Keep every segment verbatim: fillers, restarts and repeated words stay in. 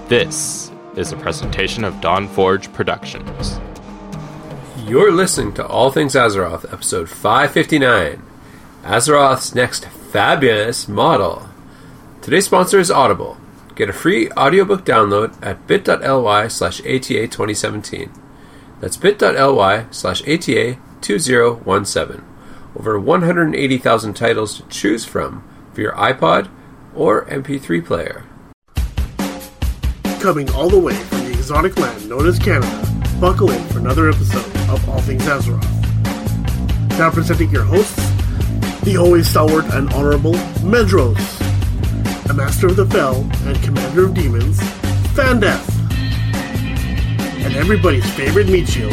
This is a presentation of Dawn Forge Productions. You're listening to All Things Azeroth, episode five fifty-nine, Azeroth's next fabulous model. Today's sponsor is Audible. Get a free audiobook download at bit.ly slash ATA 2017. That's bit.ly slash ATA 2017. Over one hundred eighty thousand titles to choose from for your iPod or M P three player. Coming all the way from the exotic land known as Canada, buckle in for another episode of All Things Azeroth. Now presenting your hosts, the always stalwart and honorable Medros, a master of the Fel and commander of demons, Fandeth, and everybody's favorite meat shield.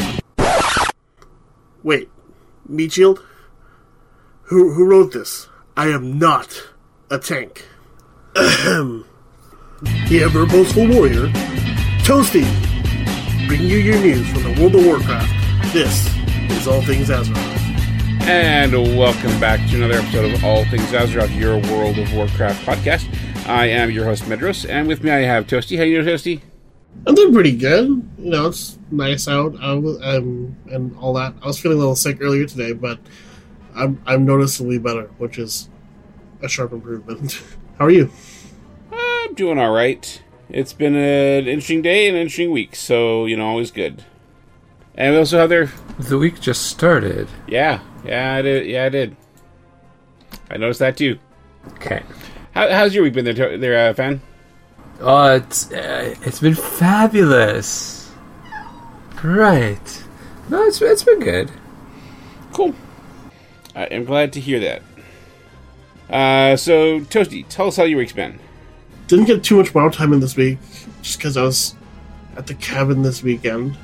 Wait, meat shield? Who who wrote this? I am not a tank. Ahem. The ever boastful warrior, Toasty, bringing you your news from the World of Warcraft. This is All Things Azeroth. And welcome back to another episode of All Things Azeroth, your World of Warcraft podcast. I am your host, Medros, and with me I have Toasty. How you doing, Toasty? I'm doing pretty good. You know, it's nice out um, and all that. I was feeling a little sick earlier today, but I'm, I'm noticeably better, which is a sharp improvement. How are you? I'm doing all right. It's been an interesting day and an interesting week, so, you know, always good. And we also have their... The week just started. Yeah, yeah, I did. Yeah, I did. I noticed that, too. Okay. How, how's your week been there, there uh, fan? Oh, it's, uh, it's been fabulous. Right. No, it's, it's been good. Cool. I am glad to hear that. Uh, so, Toasty, tell us how your week's been. Didn't get too much WoW time in this week, just because I was at the cabin this weekend.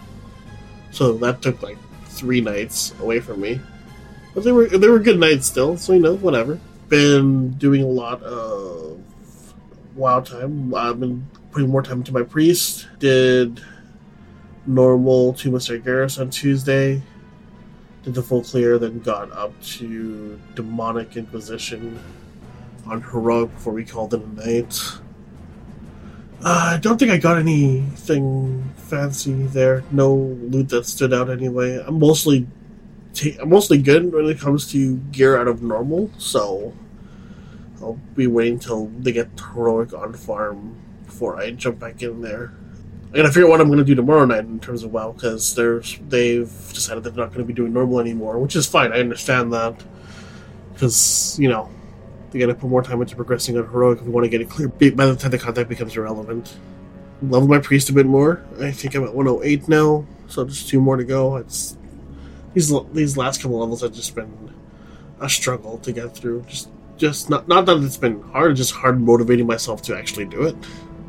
So that took like three nights away from me. But they were they were good nights still, so you know, whatever. Been doing a lot of WoW time. I've been putting more time into my priest. Did normal to Mister Garrus on Tuesday. Did the full clear, then got up to Demonic Inquisition on Heroic before we called it a night. Uh, I don't think I got anything fancy there. No loot that stood out anyway. I'm mostly ta- I'm mostly good when it comes to gear out of normal, so I'll be waiting till they get Heroic on farm before I jump back in there. I gotta figure out what I'm gonna do tomorrow night in terms of WoW, because there's they've decided they're not gonna be doing normal anymore, which is fine. I understand that, because you know. They gotta put more time into progressing on Heroic if we want to get it clear by the time the contact becomes irrelevant. Leveled my priest a bit more. I think I'm at one oh eight now, so just two more to go. It's these these last couple levels have just been a struggle to get through. Just just not not that it's been hard, just hard motivating myself to actually do it.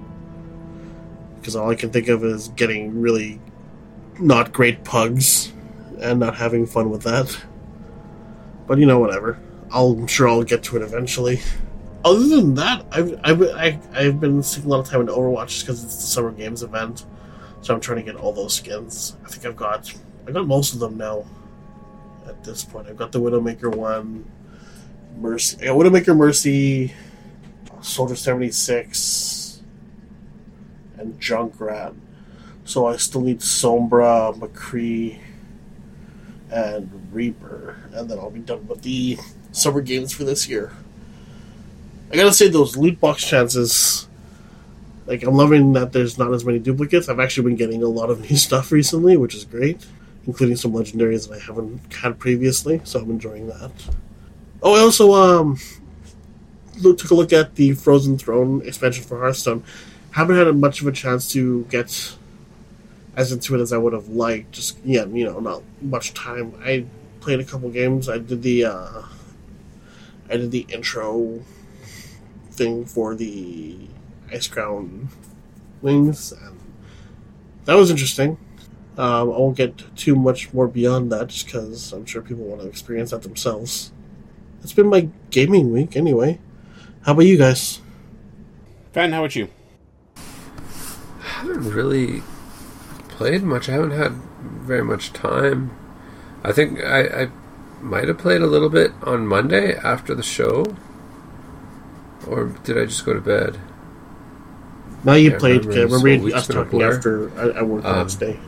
Because all I can think of is getting really not great pugs and not having fun with that. But you know, whatever. I'll, I'm sure I'll get to it eventually. Other than that, I've I've I, I've been sticking a lot of time into Overwatch just because it's the Summer Games event, so I'm trying to get all those skins. I think I've got I got most of them now. At this point, I've got the Widowmaker one, Mercy, I got Widowmaker, Mercy, Soldier seventy-six, and Junkrat. So I still need Sombra, McCree, and Reaper, and then I'll be done with the Summer Games for this year. I gotta say, those loot box chances, like, I'm loving that there's not as many duplicates. I've actually been getting a lot of new stuff recently, which is great, including some legendaries that I haven't had previously, so I'm enjoying that. Oh, I also um look, took a look at the Frozen Throne expansion for Hearthstone. Haven't had much of a chance to get as into it as I would have liked. Just, yeah, you know, not much time. I played a couple games. I did the, uh, I did the intro thing for the Icecrown Wings, and that was interesting. Um, I won't get too much more beyond that, just because I'm sure people want to experience that themselves. It's been my gaming week, anyway. How about you guys? Fan, how about you? I haven't really played much. I haven't had very much time. I think I, I might have played a little bit on Monday after the show. Or did I just go to bed? Now you Can't played. remember. Remember, This remember whole week's us been a talking blur. after I, I worked the Um, next day.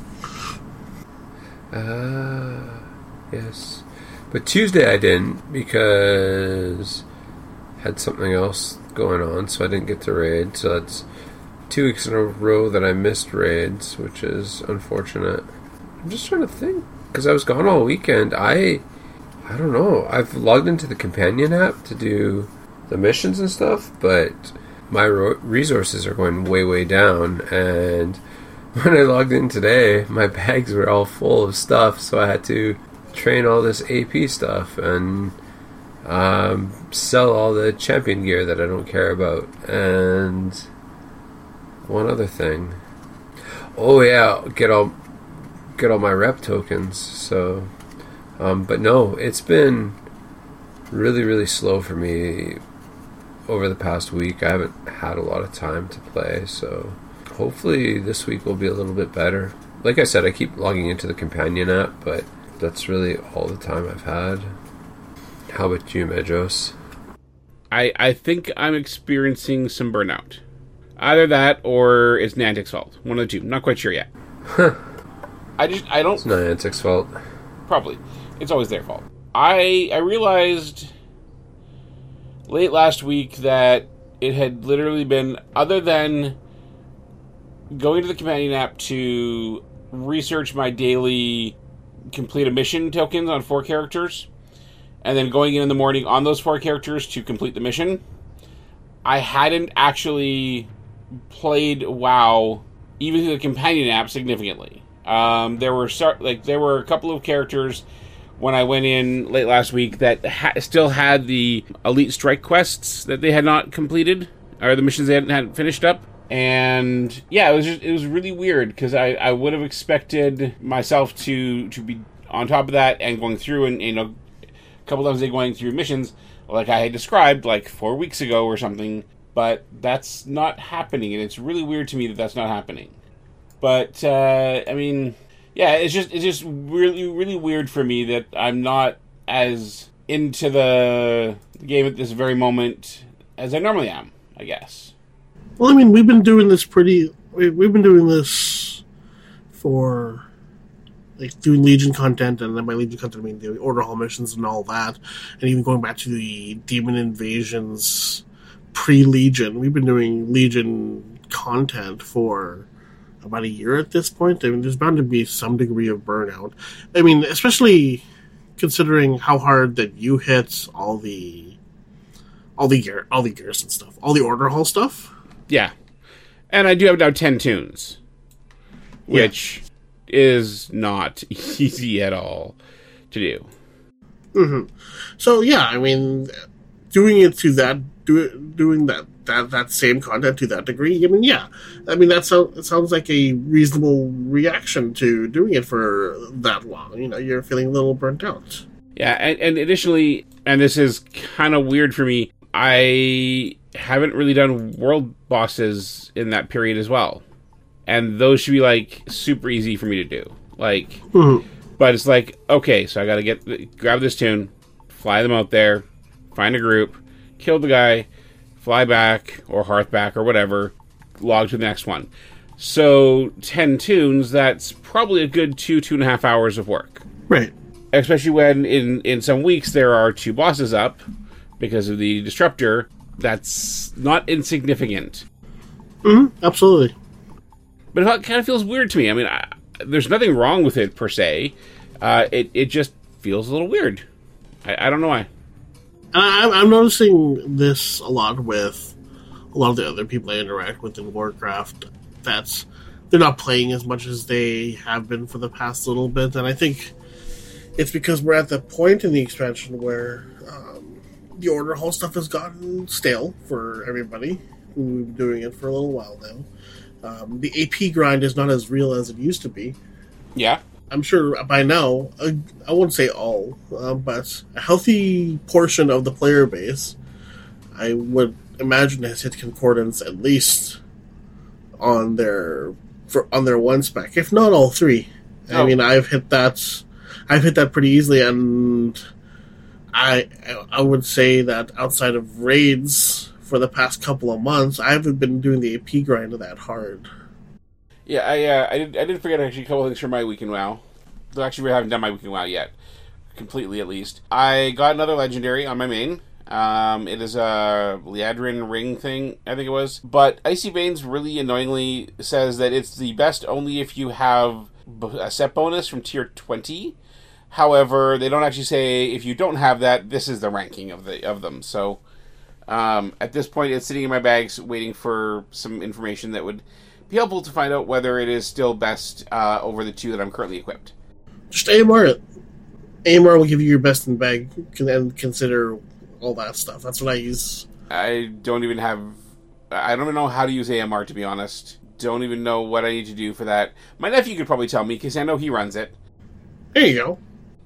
Uh, yes. But Tuesday I didn't because I had something else going on, so I didn't get to raid. So that's two weeks in a row that I missed raids, which is unfortunate. I'm just trying to think, because I was gone all weekend. I, I don't know. I've logged into the companion app to do the missions and stuff, but my ro- resources are going way, way down, and when I logged in today, my bags were all full of stuff, so I had to train all this A P stuff and um, sell all the champion gear that I don't care about. And one other thing. Oh yeah, get all get all my rep tokens. So, um, but no, it's been really, really slow for me over the past week. I haven't had a lot of time to play, so hopefully this week will be a little bit better. Like I said, I keep logging into the companion app, but that's really all the time I've had. How about you, Medros? I, I think I'm experiencing some burnout. Either that or it's Niantic's fault. One of the two. Not quite sure yet. Huh. I just, I don't... It's Niantic's fault. Probably. It's always their fault. I I realized late last week that it had literally been, other than going to the companion app to research my daily complete a mission tokens on four characters, and then going in in the morning on those four characters to complete the mission, I hadn't actually played WoW even through the companion app significantly. Um, there were start, like there were a couple of characters when I went in late last week that ha- still had the Elite Strike quests that they had not completed, or the missions they hadn't, hadn't finished up. And yeah, it was just, it was really weird because I, I would have expected myself to to be on top of that and going through and, you know, a couple times they going through missions like I had described like four weeks ago or something. But that's not happening, and it's really weird to me that that's not happening. But uh, I mean, yeah, it's just it's just really really weird for me that I'm not as into the game at this very moment as I normally am, I guess. Well, I mean, we've been doing this pretty. we- We've been doing this for like doing Legion content, and then by Legion content I mean doing Order Hall missions and all that, and even going back to the Demon Invasions pre-Legion. We've been doing Legion content for about a year at this point. I mean, there's bound to be some degree of burnout. I mean, especially considering how hard that you hit all the all the gear, all the garrison stuff, all the Order Hall stuff. Yeah, and I do have now ten tunes, which yeah. is not easy at all to do. Mm-hmm. So yeah, I mean, doing it to that. Do, doing that, that that same content to that degree, I mean, yeah. I mean, that sounds, it sounds like a reasonable reaction to doing it for that long. You know, you're feeling a little burnt out. Yeah, and, and additionally, and this is kind of weird for me, I haven't really done world bosses in that period as well. And those should be, like, super easy for me to do. Like, mm-hmm. But it's like, okay, so I gotta get grab this tune, fly them out there, find a group, kill the guy, fly back, or hearth back, or whatever, log to the next one. So, ten tunes, that's probably a good two, two and a half hours of work. Right. Especially when, in, in some weeks, there are two bosses up, because of the Disruptor. That's not insignificant. Mm-hmm, absolutely. But it kind of feels weird to me. I mean, I, there's nothing wrong with it, per se. Uh, it, it just feels a little weird. I, I don't know why. I'm, I'm noticing this a lot with a lot of the other people I interact with in Warcraft. That's they're not playing as much as they have been for the past little bit, and I think it's because we're at the point in the expansion where um, the Order Hall stuff has gotten stale for everybody who's been doing it for a little while now. Um, the A P grind is not as real as it used to be. Yeah. I'm sure by now, uh, I won't say all, uh, but a healthy portion of the player base, I would imagine, has hit concordance at least on their for, on their one spec, if not all three. Oh. I mean, I've hit that, I've hit that pretty easily, and I I would say that outside of raids for the past couple of months, I haven't been doing the A P grind that hard. Yeah, I uh, I did I did forget actually a couple things for my week in WoW. Though actually, we haven't done my week in WoW yet, completely at least. I got another legendary on my main. Um, it is a Liadrin ring thing, I think it was. But Icy Veins really annoyingly says that it's the best only if you have a set bonus from tier twenty. However, they don't actually say if you don't have that, this is the ranking of the of them. So um, at this point, it's sitting in my bags waiting for some information that would be helpful to find out whether it is still best uh, over the two that I'm currently equipped. Just A M R it. A M R will give you your best in bag and consider all that stuff. That's what I use. I don't even have... I don't even know how to use A M R, to be honest. Don't even know what I need to do for that. My nephew could probably tell me, because I know he runs it. There you go.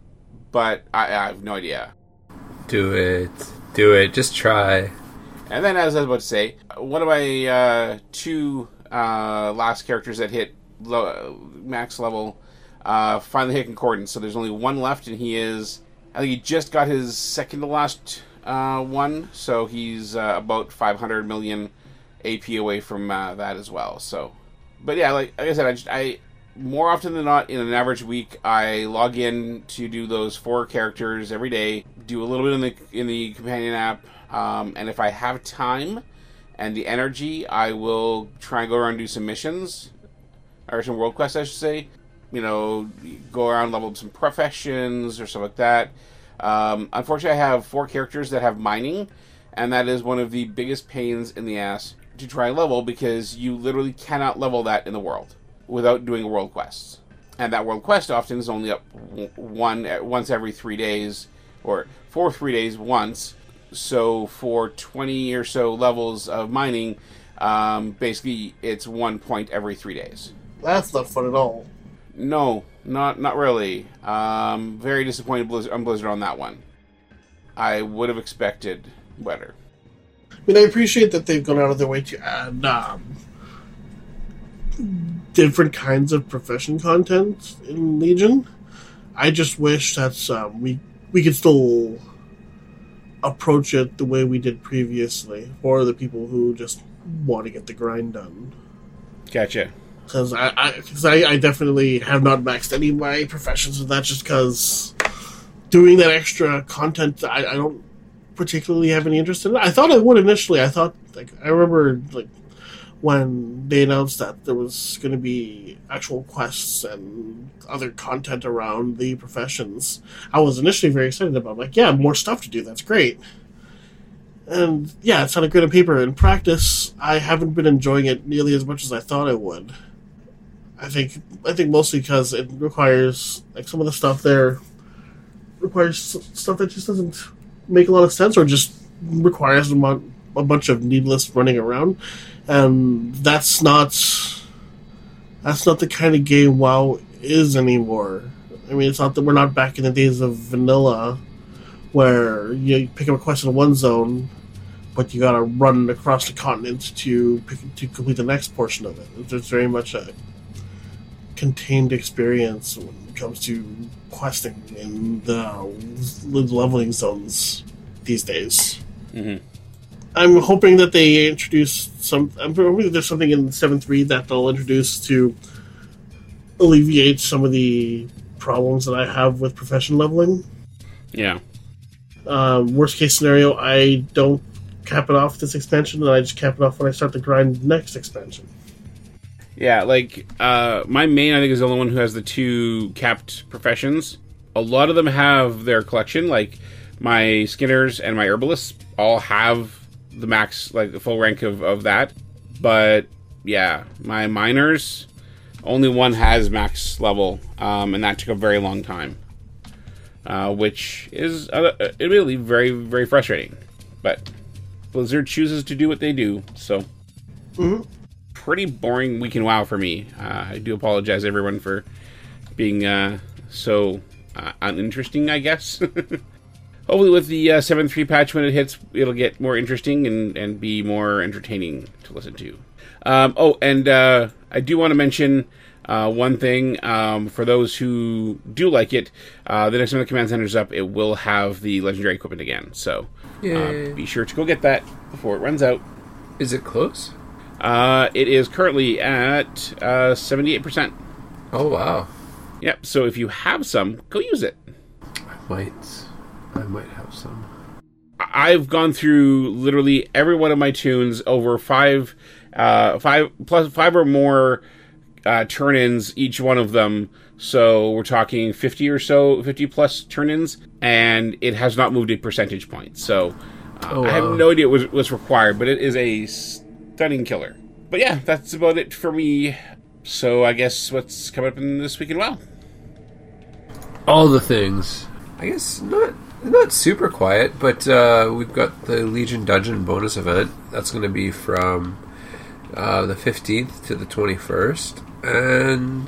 But I, I have no idea. Do it. Do it. Just try. And then, as I was about to say, one of my uh, two uh, last characters that hit low, max level uh, finally hit Concordance. So there's only one left, and he is... I think he just got his second to last uh, one, so he's uh, about five hundred million A P away from uh, that as well. So, but yeah, like, like I said, I, just, I more often than not in an average week, I log in to do those four characters every day, do a little bit in the in the companion app, um, and if I have time and the energy, I will try and go around and do some missions or some world quests, I should say. You know, go around level up some professions or stuff like that. Um, unfortunately, I have four characters that have mining, and that is one of the biggest pains in the ass to try and level, because you literally cannot level that in the world without doing world quests. And that world quest often is only up one once every three days, or for three days once. So for twenty or so levels of mining, um, basically it's one point every three days. That's not fun at all. No, not not really. Um, very disappointed Blizzard, on Blizzard on that one. I would have expected better. I mean, I appreciate that they've gone out of their way to add um, different kinds of profession content in Legion. I just wish that um, we we could still approach it the way we did previously, for the people who just want to get the grind done. Gotcha. Because I, I, cause I, I definitely have not maxed any of my professions with that, just because doing that extra content, I, I don't particularly have any interest in it. I thought I would initially. I thought, like, I remember, like, when they announced that there was going to be actual quests and other content around the professions, I was initially very excited about it. Like, yeah, more stuff to do, that's great. And, yeah, it sounded good on paper. In practice, I haven't been enjoying it nearly as much as I thought I would. I think I think mostly because it requires, like, some of the stuff there requires stuff that just doesn't make a lot of sense, or just requires a, mon- a bunch of needless running around, and that's not that's not the kind of game WoW is anymore. I mean, it's not that we're not back in the days of vanilla, where you pick up a quest in one zone, but you gotta run across the continent to pick, to complete the next portion of it. It's very much a contained experience when it comes to questing in the leveling zones these days. Mm-hmm. I'm hoping that they introduce some... I'm hoping there's something in seven point three that they'll introduce to alleviate some of the problems that I have with profession leveling. Yeah. Um, worst case scenario, I don't cap it off this expansion, and I just cap it off when I start the grind next expansion. Yeah, like, uh, my main, I think, is the only one who has the two capped professions. A lot of them have their collection, like, my Skinners and my Herbalists all have the max, like, the full rank of, of that. But, yeah, my Miners, only one has max level, um, and that took a very long time. Uh, which is, uh, admittedly, very, very frustrating. But Blizzard chooses to do what they do, so... Mm-hmm. Pretty boring week in WoW for me. Uh, I do apologize, everyone, for being uh, so uh, uninteresting, I guess. Hopefully with the uh, seven point three patch, when it hits, it'll get more interesting and, and be more entertaining to listen to. Um, oh, and uh, I do want to mention, Uh, one thing, um, for those who do like it, uh, the next time the Command Center's up, it will have the legendary equipment again. So uh, be sure to go get that before it runs out. Is it close? Uh, it is currently at uh, seventy-eight percent. Oh, wow. Yep, so if you have some, go use it. I might. I might have some. I've gone through literally every one of my tunes over five, uh, five plus five or more uh, turn-ins, each one of them. So we're talking fifty or so, fifty plus turn-ins, and it has not moved a percentage point. So uh, oh, wow. I have no idea what was, was required, but it is a stunning killer. But yeah, that's about it for me. So I guess what's coming up in this week in WoW? All the things. I guess not not super quiet, but uh, we've got the Legion Dungeon bonus event. That's going to be from uh, the fifteenth to the twenty-first. And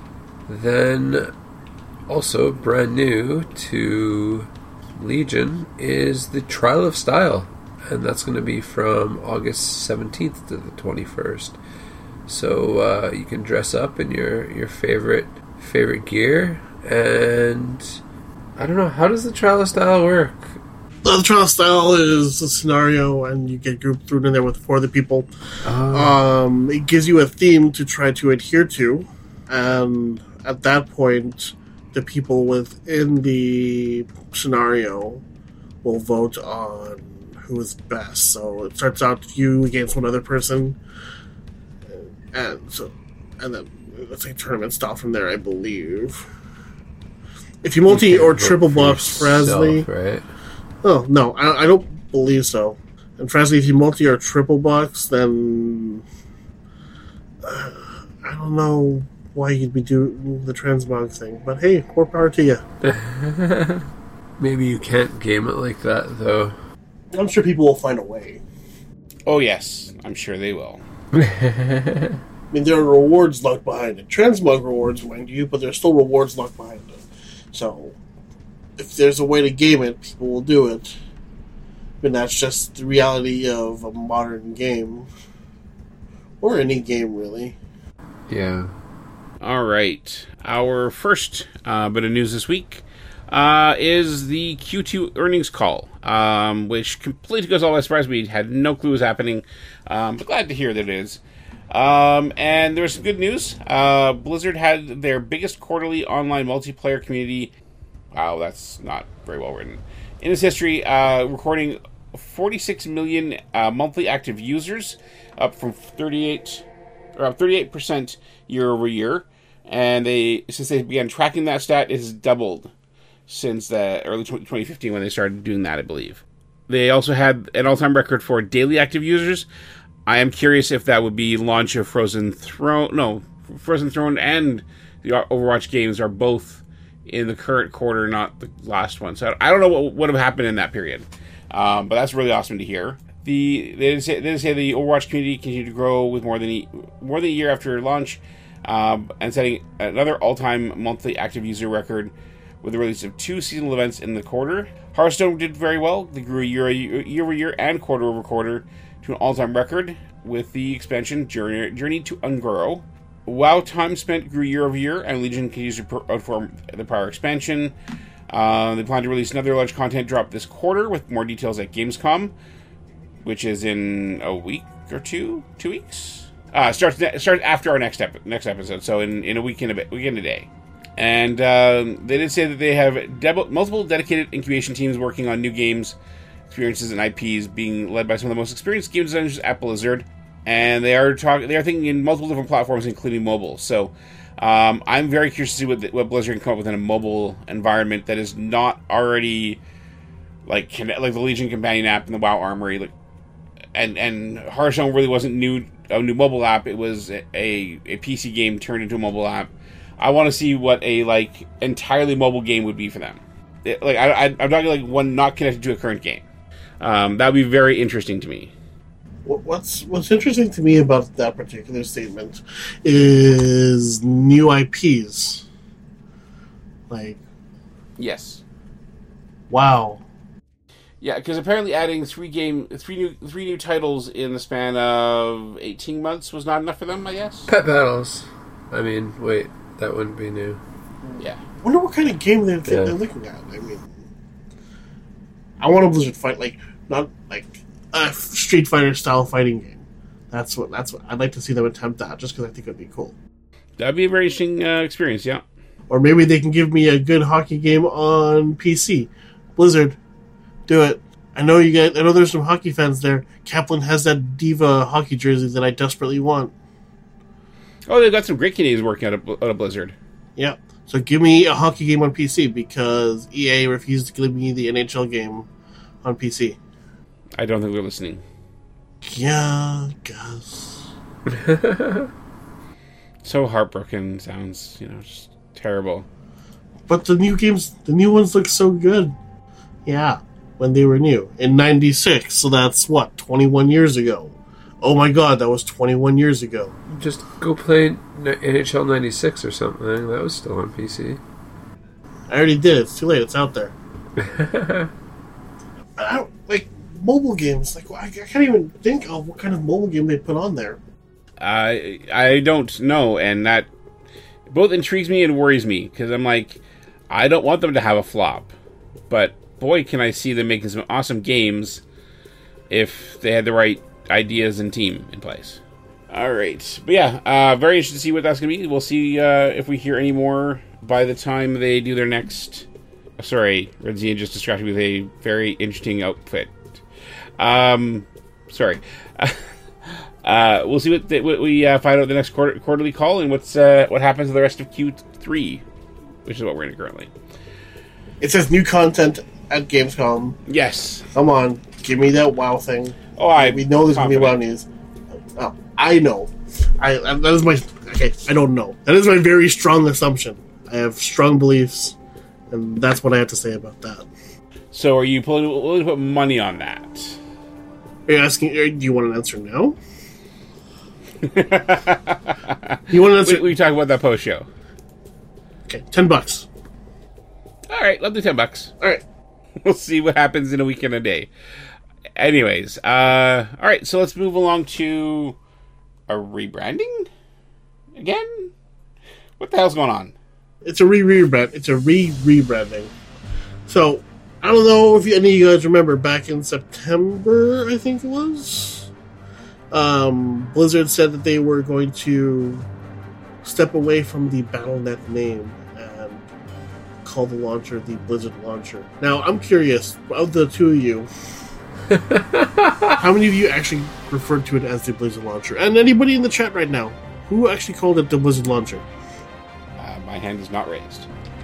then also brand new to Legion is the Trial of Style. And that's going to be from August seventeenth to the twenty-first. So uh, you can dress up in your, your favorite favorite gear. And I don't know, how does the Trial of Style work? The Trial of Style is a scenario, and you get grouped through in there with four other people. Oh. Um, it gives you a theme to try to adhere to, and at that point, the people within the scenario will vote on who is best. So it starts out you against one other person, and so, and then let's say tournament style from there, I believe. If you multi you or triple buffs Frasley, right? Oh no, I, I don't believe so. And Frasley, if you multi or triple bucks, then uh, I don't know why you'd be doing the transmog thing. But hey, more power to you. Maybe you can't game it like that, though. I'm sure people will find a way. Oh yes, I'm sure they will. I mean, there are rewards locked behind it. Transmog rewards, mind you, but there's still rewards locked behind it. So, if there's a way to game it, people will do it. But that's just the reality of a modern game. Or any game, really. Yeah. All right. Our first uh, bit of news this week uh, is the Q two earnings call, um, which completely goes all by surprise. We had no clue was happening, um, but glad to hear that it is. Um, and there was some good news. Uh, Blizzard had their biggest quarterly online multiplayer community. Wow, that's not very well written. In its history, uh, recording forty-six million uh, monthly active users, up from thirty-eight or up thirty-eight percent year over year. And they, since they began tracking that stat, it has doubled since the early twenty fifteen when they started doing that, I believe. They also had an all-time record for daily active users. I am curious if that would be launch of Frozen Throne. No, Frozen Throne and the Overwatch games are both in the current quarter, not the last one. So I don't know what would have happened in that period. Um, but that's really awesome to hear. The they did say, they did say the Overwatch community continued to grow with more than a, more than a year after launch, um, and setting another all-time monthly active user record with the release of two seasonal events in the quarter. Hearthstone did very well. They grew year year over year and quarter over quarter to an all-time record with the expansion Journey, Journey to Un'Goro. WoW time spent grew year over year, and Legion continues to outperform the prior expansion. Uh, they plan to release another large content drop this quarter with more details at Gamescom, which is in a week or two, two weeks. Uh, starts starts after our next ep- next episode, so in, in a week and a bit, week and a day. And um, they did say that they have de- multiple dedicated incubation teams working on new games, experiences, and I Ps, being led by some of the most experienced game designers at Blizzard. And they are talking. They are thinking in multiple different platforms, including mobile. So um, I'm very curious to see what, the, what Blizzard can come up with in a mobile environment that is not already like like the Legion Companion app and the WoW Armory. Like, and and Hearthstone really wasn't new a new mobile app. It was a, a, a P C game turned into a mobile app. I want to see what a like entirely mobile game would be for them. It, like I, I, I'm talking like one not connected to a current game. Um, that would be very interesting to me. What's What's interesting to me about that particular statement is new I Ps. Like, yes, wow. Yeah, because apparently adding three game three new three new titles in the span of eighteen months was not enough for them, I guess. Pet battles. I mean, wait, that wouldn't be new. Yeah. I wonder what kind of game they're, Yeah. they're looking at. I mean, I want a Blizzard fight, like, not like a Street Fighter style fighting game. That's what, that's what I'd like to see them attempt that, just because I think it would be cool. That'd be a very interesting uh, experience, yeah. Or maybe they can give me a good hockey game on P C. Blizzard, do it. I know you guys. I know there's some hockey fans there. Kaplan has that Diva hockey jersey that I desperately want. Oh, they've got some great Canadians working out of, out of Blizzard. Yeah. So give me a hockey game on P C because E A refused to give me the N H L game on P C. I don't think they're listening. Yeah, Gus. So heartbroken. Sounds, you know, just terrible. But the new games, the new ones look so good. Yeah, when they were new. In ninety-six, so that's what, twenty-one years ago. Oh my god, that was twenty-one years ago. Just go play N H L ninety-six or something. That was still on P C. I already did. It's too late. It's out there. I don't, like, mobile games. Like, I, I can't even think of what kind of mobile game they put on there. I I don't know, and that both intrigues me and worries me, because I'm like, I don't want them to have a flop, but boy, can I see them making some awesome games if they had the right ideas and team in place. All right, but yeah, uh, very interested to see what that's going to be. We'll see uh, if we hear any more by the time they do their next... Sorry, Red Zian just distracted me with a very interesting outfit. Um, sorry. uh, we'll see what, the, what we uh, find out the next quarter, quarterly call and what's uh, what happens to the rest of Q three, which is what we're in currently. It says new content at Gamescom. Yes. Come on, give me that WoW thing. Oh, I. We know there's going to be WoW news. Oh, I know. I, I that is my okay. I don't know. That is my very strong assumption. I have strong beliefs, and that's what I have to say about that. So, are you pulling, willing to put money on that? Are you asking? Do you want an answer now? You want an answer? We, we talk about that post show. Okay, ten bucks. All right, let's do ten bucks. All right. We'll see what happens in a week and a day. Anyways, uh, all right, so let's move along to a rebranding again. What the hell's going on? It's a re rebrand. It's a re rebranding. So I don't know if any of you guys remember back in September, I think it was. Um, Blizzard said that they were going to step away from the Battle dot net name and call the launcher the Blizzard Launcher. Now, I'm curious, of the two of you, how many of you actually referred to it as the Blizzard Launcher? And anybody in the chat right now, who actually called it the Blizzard Launcher? Uh, my hand is not raised.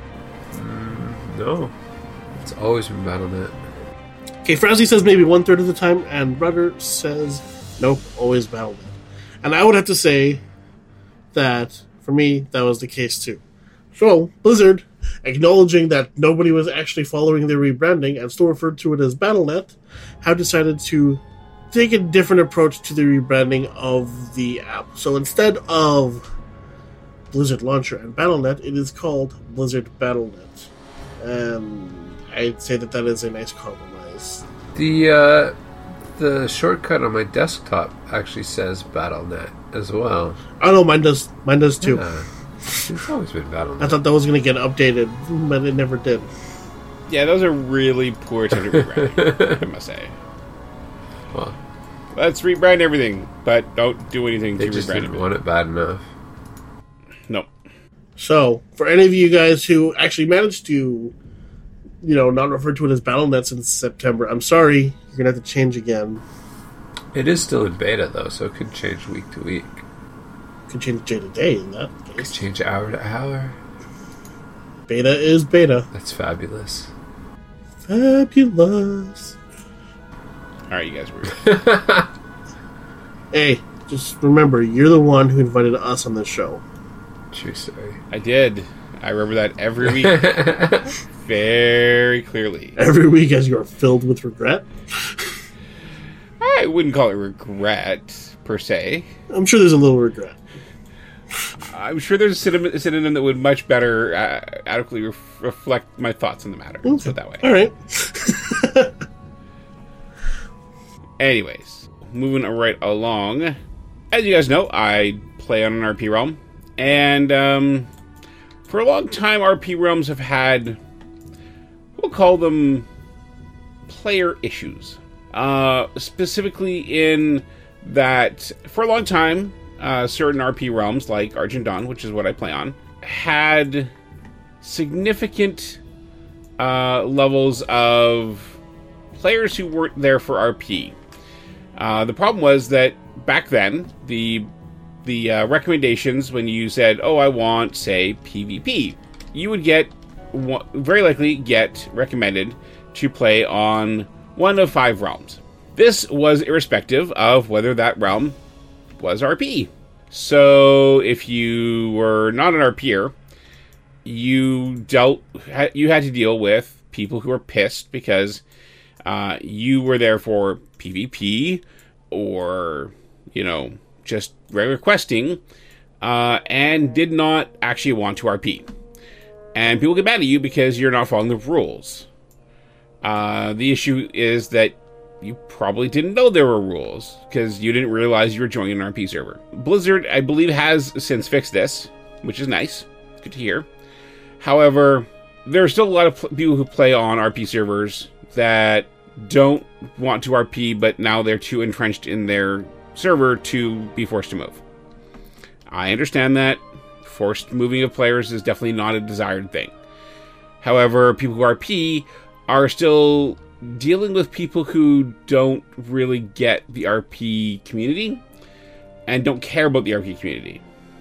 Mm, no. It's always been Battle dot net. Okay, Frowsy says maybe one third of the time, and Rudder says nope, always Battle dot net. And I would have to say that, for me, that was the case too. So, Blizzard, acknowledging that nobody was actually following their rebranding and still referred to it as Battle dot net, have decided to take a different approach to the rebranding of the app. So instead of Blizzard Launcher and Battle dot net, it is called Blizzard Battle dot net. And I'd say that that is a nice compromise. The uh, the shortcut on my desktop actually says Battle dot net as well. Oh no, mine does. Mine does too. Yeah. It's always been Battle dot I net. thought that was going to get updated, but it never did. Yeah, those are really poor attempt at rebranding, I must say. Well, let's rebrand everything, but don't do anything they to just rebrand didn't it. want it bad enough. Nope. So, for any of you guys who actually managed to, you know, not refer to it as Battle dot net since September, I'm sorry, you're going to have to change again. It is still in beta, though, so it could change week to week. Could change day to day in that Could case. change hour to hour. Beta is beta. That's fabulous. Fabulous. Alright, you guys were. Hey, just remember, you're the one who invited us on this show. True story. I did. I remember that every week. Very clearly. Every week as you are filled with regret. I wouldn't call it regret, per se. I'm sure there's a little regret. I'm sure there's a synonym, a synonym that would much better uh, adequately ref- reflect my thoughts on the matter. Let's put it that way. All right. Anyways, moving right along. As you guys know, I play on an R P Realm, And um, for a long time, R P realms have had, we'll call them player issues. Uh, specifically in that, for a long time, uh, certain R P realms, like Argent Dawn, which is what I play on, had significant uh, levels of players who weren't there for R P. Uh, the problem was that back then, the the uh, recommendations, when you said, oh, I want, say, PvP, you would get, very likely get recommended to play on one of five realms. This was irrespective of whether that realm was R P. So if you were not an RPer, you dealt, you had to deal with people who were pissed because uh, you were there for PvP or, you know, just regular questing, uh, and did not actually want to R P. And people get mad at you because you're not following the rules. Uh, the issue is that you probably didn't know there were rules because you didn't realize you were joining an R P server. Blizzard, I believe, has since fixed this, which is nice. It's good to hear. However, there are still a lot of pl- people who play on R P servers that don't want to R P, but now they're too entrenched in their server to be forced to move. I understand that. Forced moving of players is definitely not a desired thing. However, people who R P are still dealing with people who don't really get the R P community and don't care about the R P community.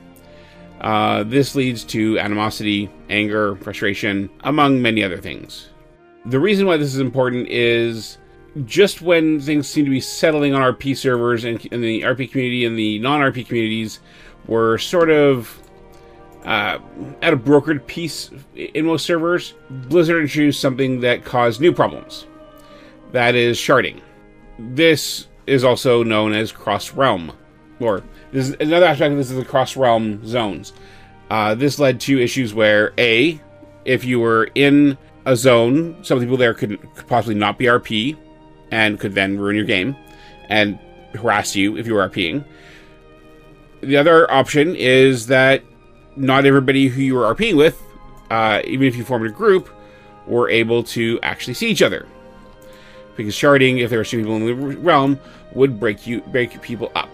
Uh, this leads to animosity, anger, frustration, among many other things. The reason why this is important is just when things seem to be settling on R P servers and, and the R P community and the non-R P communities were sort of uh, at a brokered peace in most servers, Blizzard introduced something that caused new problems. That is sharding. This is also known as cross-realm. Or, this is, another aspect of this is the cross-realm zones. Uh, this led to issues where, A, if you were in a zone, some people there could, could possibly not be R P, and could then ruin your game, and harass you if you were RPing. The other option is that not everybody who you were RPing with, uh, even if you formed a group, were able to actually see each other. Because sharding, if there were two people in the realm, would break you break people up.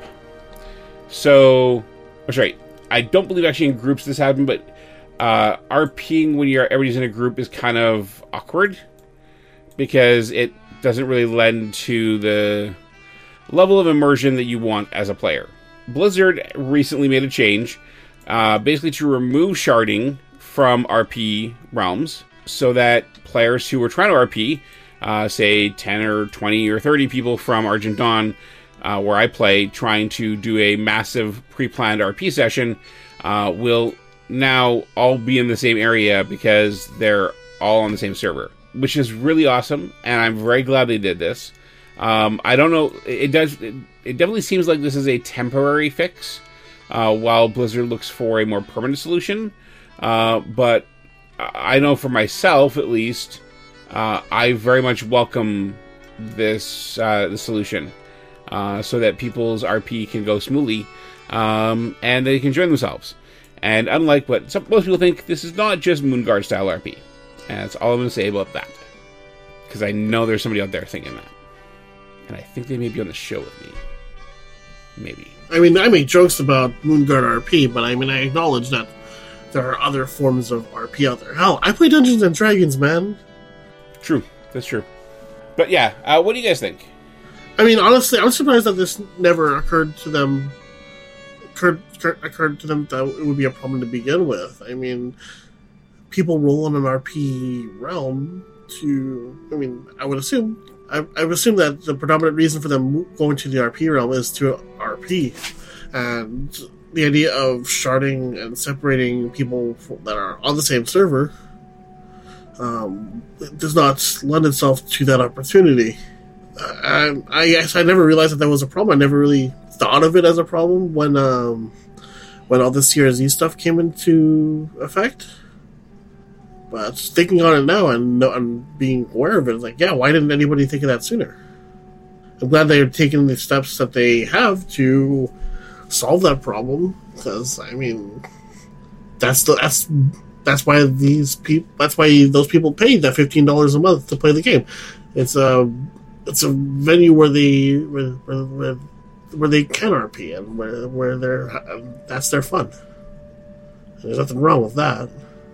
So, I'm sorry, I don't believe actually in groups this happened, but uh, RPing when you're everybody's in a group is kind of awkward because it doesn't really lend to the level of immersion that you want as a player. Blizzard recently made a change, uh, basically to remove sharding from R P realms, so that players who were trying to R P, uh, say ten or twenty or thirty people from Argent Dawn, uh, where I play, trying to do a massive pre-planned R P session, uh, will now all be in the same area because they're all on the same server, which is really awesome, and I'm very glad they did this. Um, I don't know, it does. It, it definitely seems like this is a temporary fix, uh, while Blizzard looks for a more permanent solution. Uh, but I know for myself, at least, uh, I very much welcome this uh, the solution, uh, so that people's R P can go smoothly, um, and they can enjoy themselves. And unlike what some, most people think, this is not just Moonguard style R P. And that's all I'm going to say about that. Because I know there's somebody out there thinking that. And I think they may be on the show with me. Maybe. I mean, I make jokes about Moonguard R P, but I mean, I acknowledge that there are other forms of R P out there. Hell, I play Dungeons and Dragons, man. True. That's true. But yeah, uh, what do you guys think? I mean, honestly, I'm surprised that this never occurred to them. Occurred, occurred to them that it would be a problem to begin with. I mean, people roll in an R P realm to, I mean, I would assume, I, I would assume that the predominant reason for them going to the R P realm is to R P. And the idea of sharding and separating people that are on the same server um, does not lend itself to that opportunity. Uh, I, I guess I never realized that that was a problem. I never really thought of it as a problem when um, when all this C R Z stuff came into effect. But thinking on it now and, and being aware of it, it's like, yeah, why didn't anybody think of that sooner? I'm glad they're taking the steps that they have to solve that problem, because, I mean, that's the that's that's why these people that's why those people paid that fifteen dollars a month to play the game. It's a it's a venue where they where where, where, where they can R P and where where they're that's their fun. There's nothing wrong with that.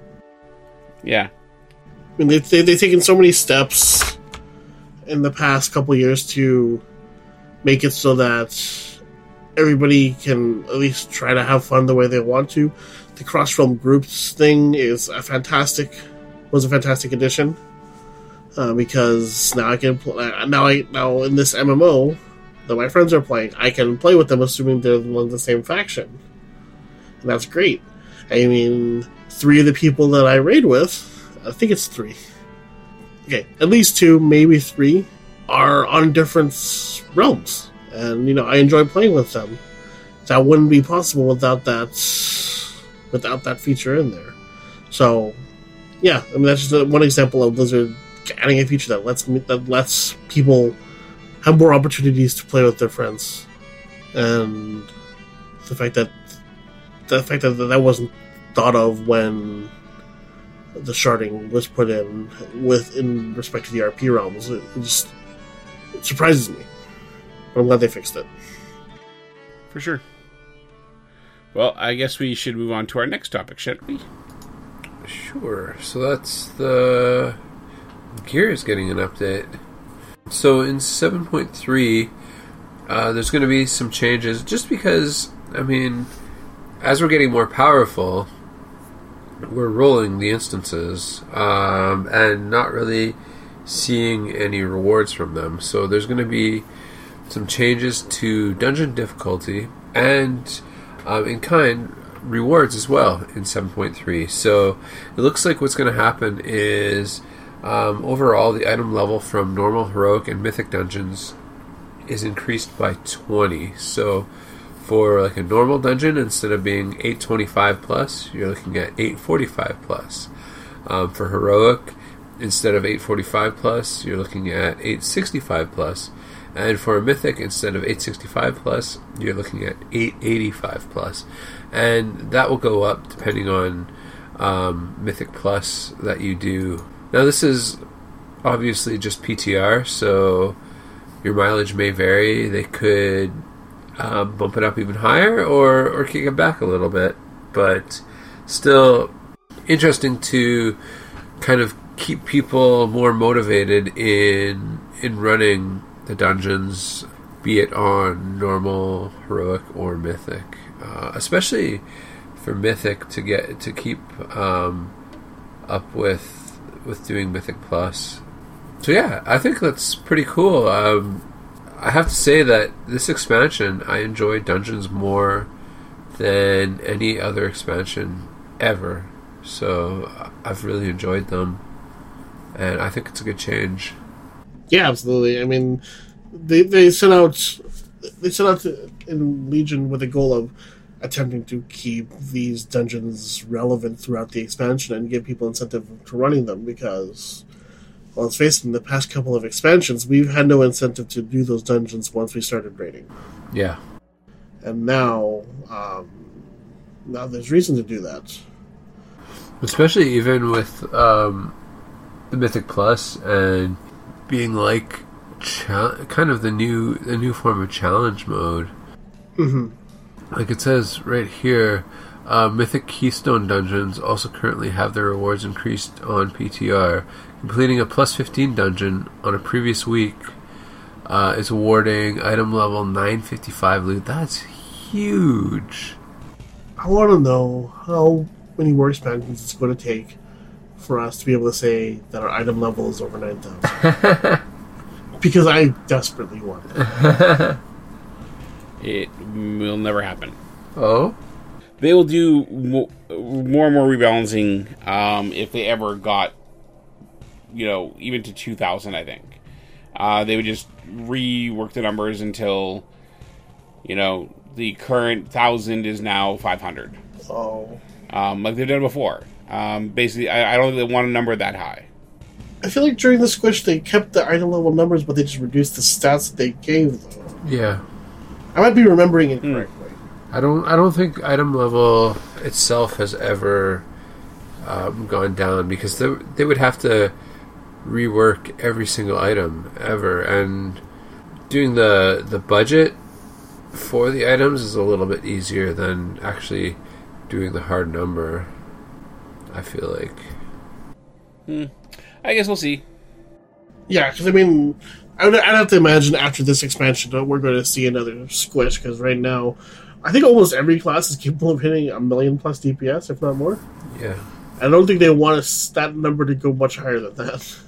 Yeah. I mean, they, they, they've taken so many steps in the past couple of years to make it so that everybody can at least try to have fun the way they want to. The cross-realm groups thing is a fantastic, was a fantastic addition uh, because now I can play. Now I now in this M M O that my friends are playing, I can play with them assuming they're along the same faction, and that's great. I mean, three of the people that I raid with. I think it's three. Okay, at least two, maybe three, are on different realms. And, you know, I enjoy playing with them. That wouldn't be possible without that without that feature in there. So, yeah, I mean, that's just one example of Blizzard adding a feature that lets me, that lets people have more opportunities to play with their friends. And the fact that the fact that that wasn't thought of when the sharding was put in with in respect to the R P realms. It, it just it surprises me. But I'm glad they fixed it. For sure. Well, I guess we should move on to our next topic, shouldn't we? Sure. So that's the Gears getting an update. So in seven point three, uh, there's going to be some changes just because, I mean, as we're getting more powerful, we're rolling the instances um, and not really seeing any rewards from them. So there's going to be some changes to dungeon difficulty and um, in kind rewards as well in seven point three. So it looks like what's going to happen is um, overall the item level from normal, heroic, and mythic dungeons is increased by twenty. So for like a normal dungeon, instead of being eight twenty-five plus, you're looking at eight forty-five plus. Um, for heroic, instead of eight forty-five plus, you're looking at eight sixty-five plus. And for a mythic, instead of eight sixty-five plus, you're looking at eight eighty-five plus. And that will go up depending on um, mythic plus that you do. Now this is obviously just P T R, so your mileage may vary. They could Um, bump it up even higher or, or kick it back a little bit, but still interesting to kind of keep people more motivated in in running the dungeons, be it on normal, heroic, or mythic, uh, especially for mythic to get to keep um, up with with doing mythic plus. So yeah, I think that's pretty cool. Um, I have to say that this expansion, I enjoy dungeons more than any other expansion ever. So I've really enjoyed them, and I think it's a good change. Yeah, absolutely. I mean, they they set out they set out to, in Legion with the goal of attempting to keep these dungeons relevant throughout the expansion and give people incentive to running them because, well, let's face it, in the past couple of expansions, we've had no incentive to do those dungeons once we started raiding. Yeah. And now, um, now there's reason to do that. Especially even with um, the Mythic Plus and being like cha- kind of the new the new form of challenge mode. Mm-hmm. Like it says right here, uh, Mythic Keystone dungeons also currently have their rewards increased on P T R. Completing a plus fifteen dungeon on a previous week uh, is awarding item level nine fifty-five loot. That's huge. I want to know how many more expansions it's going to take for us to be able to say that our item level is over nine thousand. Because I desperately want it. It will never happen. Oh? They will do mo- more and more rebalancing um, if they ever got, you know, even to two thousand, I think. Uh, they would just rework the numbers until, you know, the current one thousand is now five hundred. Oh. Um, like they've done before. Um, basically, I, I don't think they want a number that high. I feel like during the Squish, they kept the item level numbers, but they just reduced the stats that they gave them. Yeah. I might be remembering it correctly. I don't. I don't think item level itself has ever um, gone down because they they would have to rework every single item ever, and doing the the budget for the items is a little bit easier than actually doing the hard number. I feel like. Hmm. I guess we'll see. Yeah, because I mean, I would, I'd have to imagine after this expansion that we're going to see another squish. Because right now, I think almost every class is capable of hitting a million plus D P S, if not more. Yeah. I don't think they want us, that number to go much higher than that.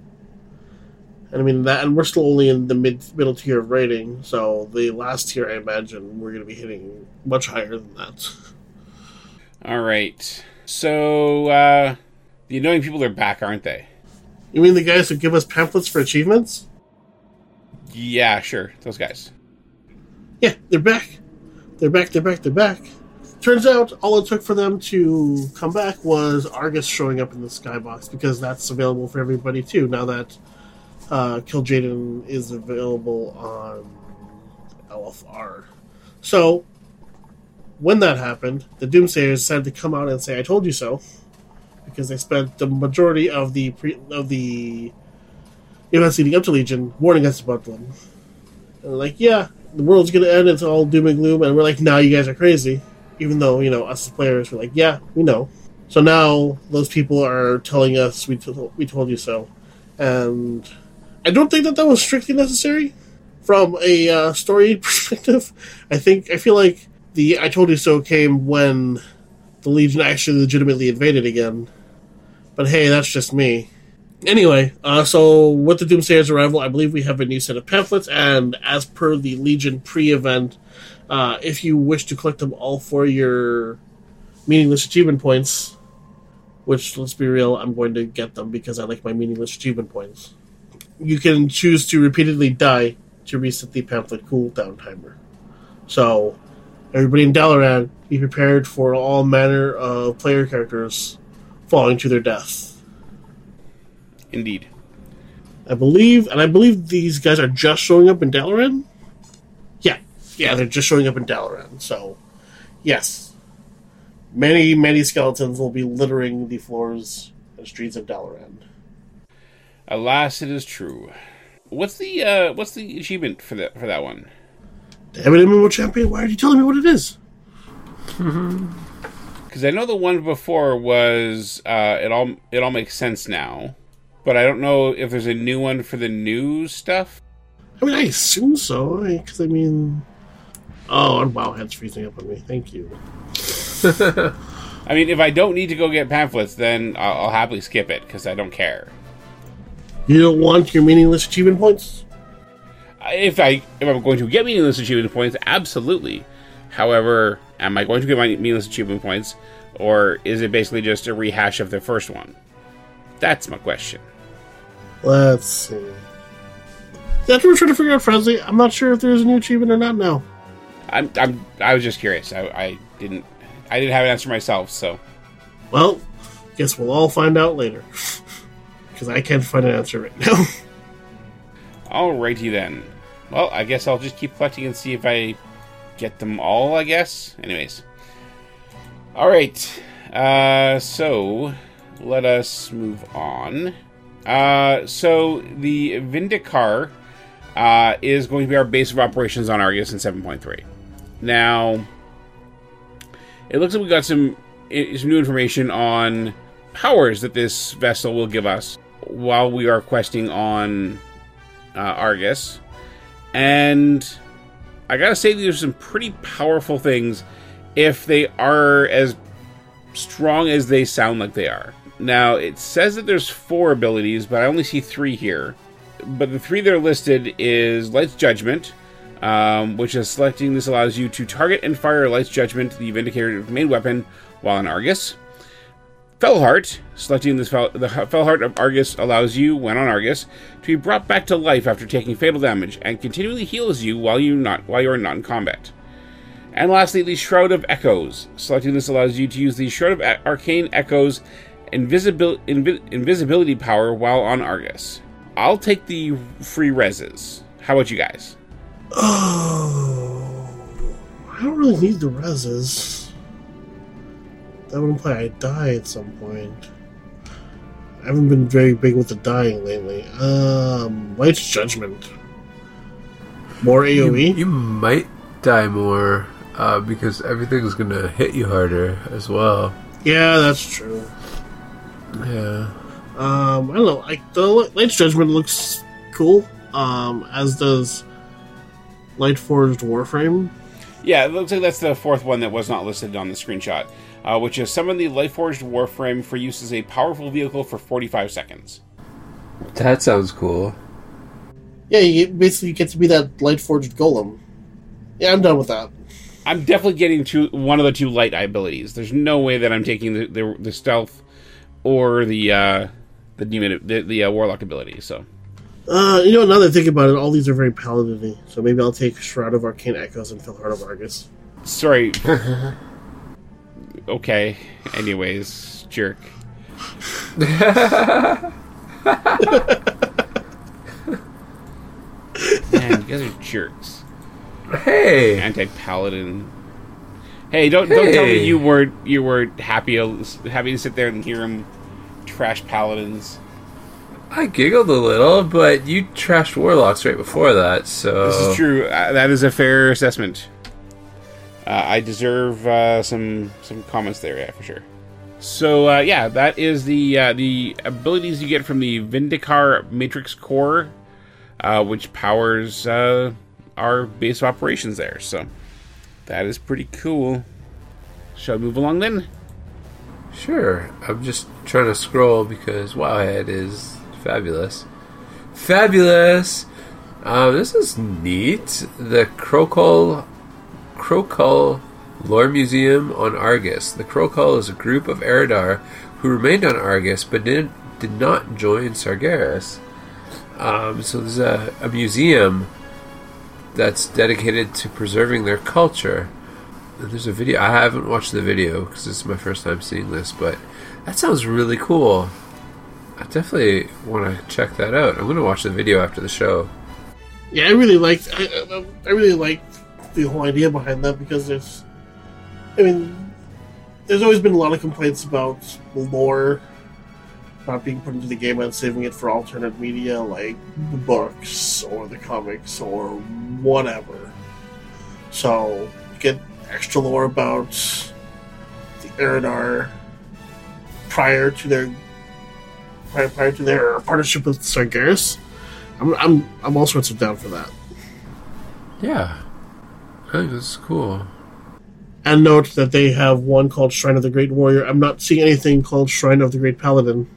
And I mean that, and we're still only in the mid middle tier of rating, so the last tier, I imagine, we're going to be hitting much higher than that. All right. So uh, the annoying people are back, aren't they? You mean the guys who give us pamphlets for achievements? Yeah, sure. Those guys. Yeah, they're back. They're back. They're back. They're back. Turns out, all it took for them to come back was Argus showing up in the skybox, because that's available for everybody too. Now that uh, Kil'jaeden is available on L F R. So, when that happened, the Doomsayers decided to come out and say, "I told you so," because they spent the majority of the pre- of the events leading up to Legion warning us about them. And they're like, "Yeah, the world's going to end. It's all doom and gloom," and we're like, "Now you guys are crazy." Even though, you know, us as players were like, "Yeah, we know." So now those people are telling us, "We t- we told you so," and I don't think that that was strictly necessary from a uh, story perspective. I think I feel like the "I told you so" came when the Legion actually legitimately invaded again. But hey, that's just me. Anyway, uh, so with the Doomsayer's arrival, I believe we have a new set of pamphlets, and as per the Legion pre-event, uh, if you wish to collect them all for your meaningless achievement points, which, let's be real, I'm going to get them because I like my meaningless achievement points, you can choose to repeatedly die to reset the pamphlet cooldown timer. So, everybody in Dalaran, be prepared for all manner of player characters falling to their death. Indeed. I believe, and I believe these guys are just showing up in Dalaran? Yeah. Yeah, they're just showing up in Dalaran. So, yes. Many, many skeletons will be littering the floors and streets of Dalaran. Alas, it is true. What's the uh, what's the achievement for that for that one? Damn it, Immovable Champion, why are you telling me what it is? Because I know the one before was uh, it all it all makes sense now, but I don't know if there's a new one for the new stuff. I mean, I assume so, because I mean, oh, and Wowhead's freezing up on me. Thank you. I mean, if I don't need to go get pamphlets, then I'll, I'll happily skip it because I don't care. You don't want your meaningless achievement points? If I if I'm going to get meaningless achievement points, absolutely. However, am I going to get my meaningless achievement points, or is it basically just a rehash of the first one? That's my question. Let's see. That's what we're trying to figure out, Fransley. I'm not sure if there's a new achievement or not now. I'm I'm I was just curious. I, I didn't I didn't have an answer myself, so. Well, guess we'll all find out later. Because I can't find an answer right now. Alrighty then. Well, I guess I'll just keep collecting and see if I get them all, I guess. Anyways. Alright. Uh, so, let us move on. Uh, so, the Vindicar uh, is going to be our base of operations on Argus in seven point three. Now, it looks like we got some, some new information on powers that this vessel will give us while we are questing on uh, Argus. And I gotta say, there's some pretty powerful things if they are as strong as they sound like they are. Now, it says that there's four abilities, but I only see three here. But the three that are listed is Light's Judgment, um, which is selecting this allows you to target and fire Light's Judgment, the Vindicator's main weapon, while on Argus. Fellheart, selecting this fel- the Fellheart of Argus allows you, when on Argus, to be brought back to life after taking fatal damage, and continually heals you while you not while you are not in combat. And lastly, the Shroud of Echoes. Selecting this allows you to use the Shroud of A- Arcane Echoes invisibil- invi- invisibility power while on Argus. I'll take the free reses. How about you guys? Oh, I don't really need the reses. That would imply I die at some point. I haven't been very big with the dying lately. Um, Light's Judgment. More A O E? You, you might die more uh, because everything's going to hit you harder as well. Yeah, that's true. Yeah. Um, I don't know. Like the Light's Judgment looks cool. Um, as does Lightforged Warframe. Yeah, it looks like that's the fourth one that was not listed on the screenshot, uh, which is summon the Lightforged Warframe for use as a powerful vehicle for forty-five seconds. That sounds cool. Yeah, you basically get to be that Lightforged Golem. Yeah, I'm done with that. I'm definitely getting two, one of the two light abilities. There's no way that I'm taking the the, the stealth or the uh, the demon, the, the uh, warlock ability. So, uh, you know, now that I think about it, all these are very paladin-y. So maybe I'll take Shroud of Arcane Echoes and Fill Heart of Argus. Sorry. Okay. Anyways, jerk. Man, you guys are jerks. Hey, Anti-paladin. Hey, don't hey. don't tell me you were you were happy happy to sit there and hear him trash paladins. I giggled a little, but you trashed warlocks right before that, so This is true. Uh, that is a fair assessment. Uh, I deserve uh, some some comments there, yeah, for sure. So uh, yeah, that is the uh, the abilities you get from the Vindicar Matrix Core, uh, which powers uh, our base of operations there. So that is pretty cool. Shall we move along then? Sure. I'm just trying to scroll because Wowhead is fabulous. Fabulous! Uh, this is neat. The Crowcull, Crowcull Lore Museum on Argus. The Crowcull is a group of Eridar who remained on Argus but did, did not join Sargeras. Um, so there's a, a museum that's dedicated to preserving their culture. There's a video. I haven't watched the video because this is my first time seeing this, but that sounds really cool. I definitely want to check that out. I'm going to watch the video after the show. Yeah, I really liked. I, I, I really liked the whole idea behind that because there's. I mean, there's always been a lot of complaints about lore not being put into the game and saving it for alternate media like the books or the comics or whatever. So get extra lore about the Eridar prior to their prior, prior to their partnership with Sargeras. I'm I'm I'm all sorts of down for that. Yeah, I think that's cool. And note that they have one called Shrine of the Great Warrior. I'm not seeing anything called Shrine of the Great Paladin.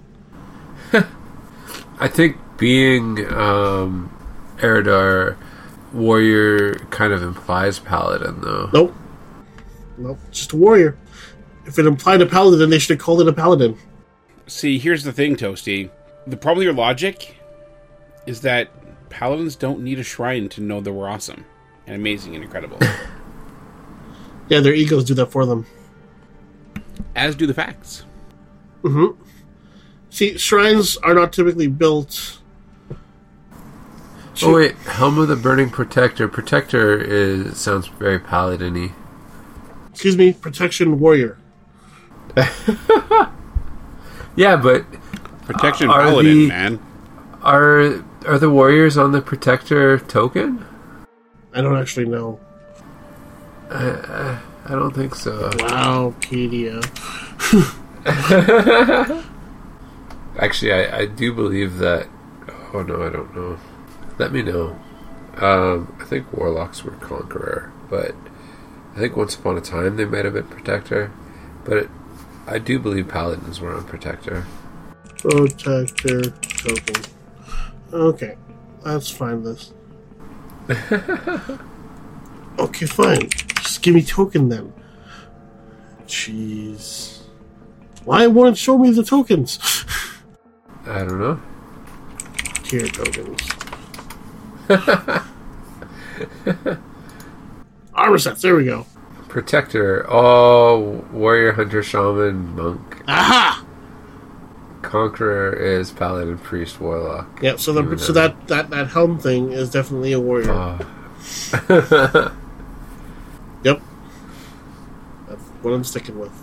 I think being um, Eridar warrior kind of implies paladin, though. Nope. Nope. Just a warrior. If it implied a paladin, they should have called it a paladin. See, here's the thing, Toasty. The problem with your logic is that paladins don't need a shrine to know that we're awesome and amazing and incredible. Yeah, their egos do that for them. As do the facts. Mm-hmm. See, shrines are not typically built... Oh wait, Helm of the Burning Protector. Protector is sounds very paladin-y. Excuse me, Protection Warrior. Yeah, but Protection are paladin, the, man. Are are the warriors on the Protector token? I don't actually know. Uh, I don't think so. Wow, Pedia. Actually, I, I do believe that... Oh, no, I don't know. Let me know. Um, I think Warlocks were Conqueror, but I think once upon a time they might have been Protector. But it, I do believe Paladins were on Protector. Protector token. Okay, let's find this. Okay, fine. Just give me token then. Jeez. Why won't it show me the tokens? I don't know. Tier tokens. Armor sets, there we go. Protector. Oh, Warrior, Hunter, Shaman, Monk. Aha! Conqueror is Paladin, Priest, Warlock. Yeah, so the, so that, that, that helm thing is definitely a warrior. Oh. Yep. what I'm sticking with.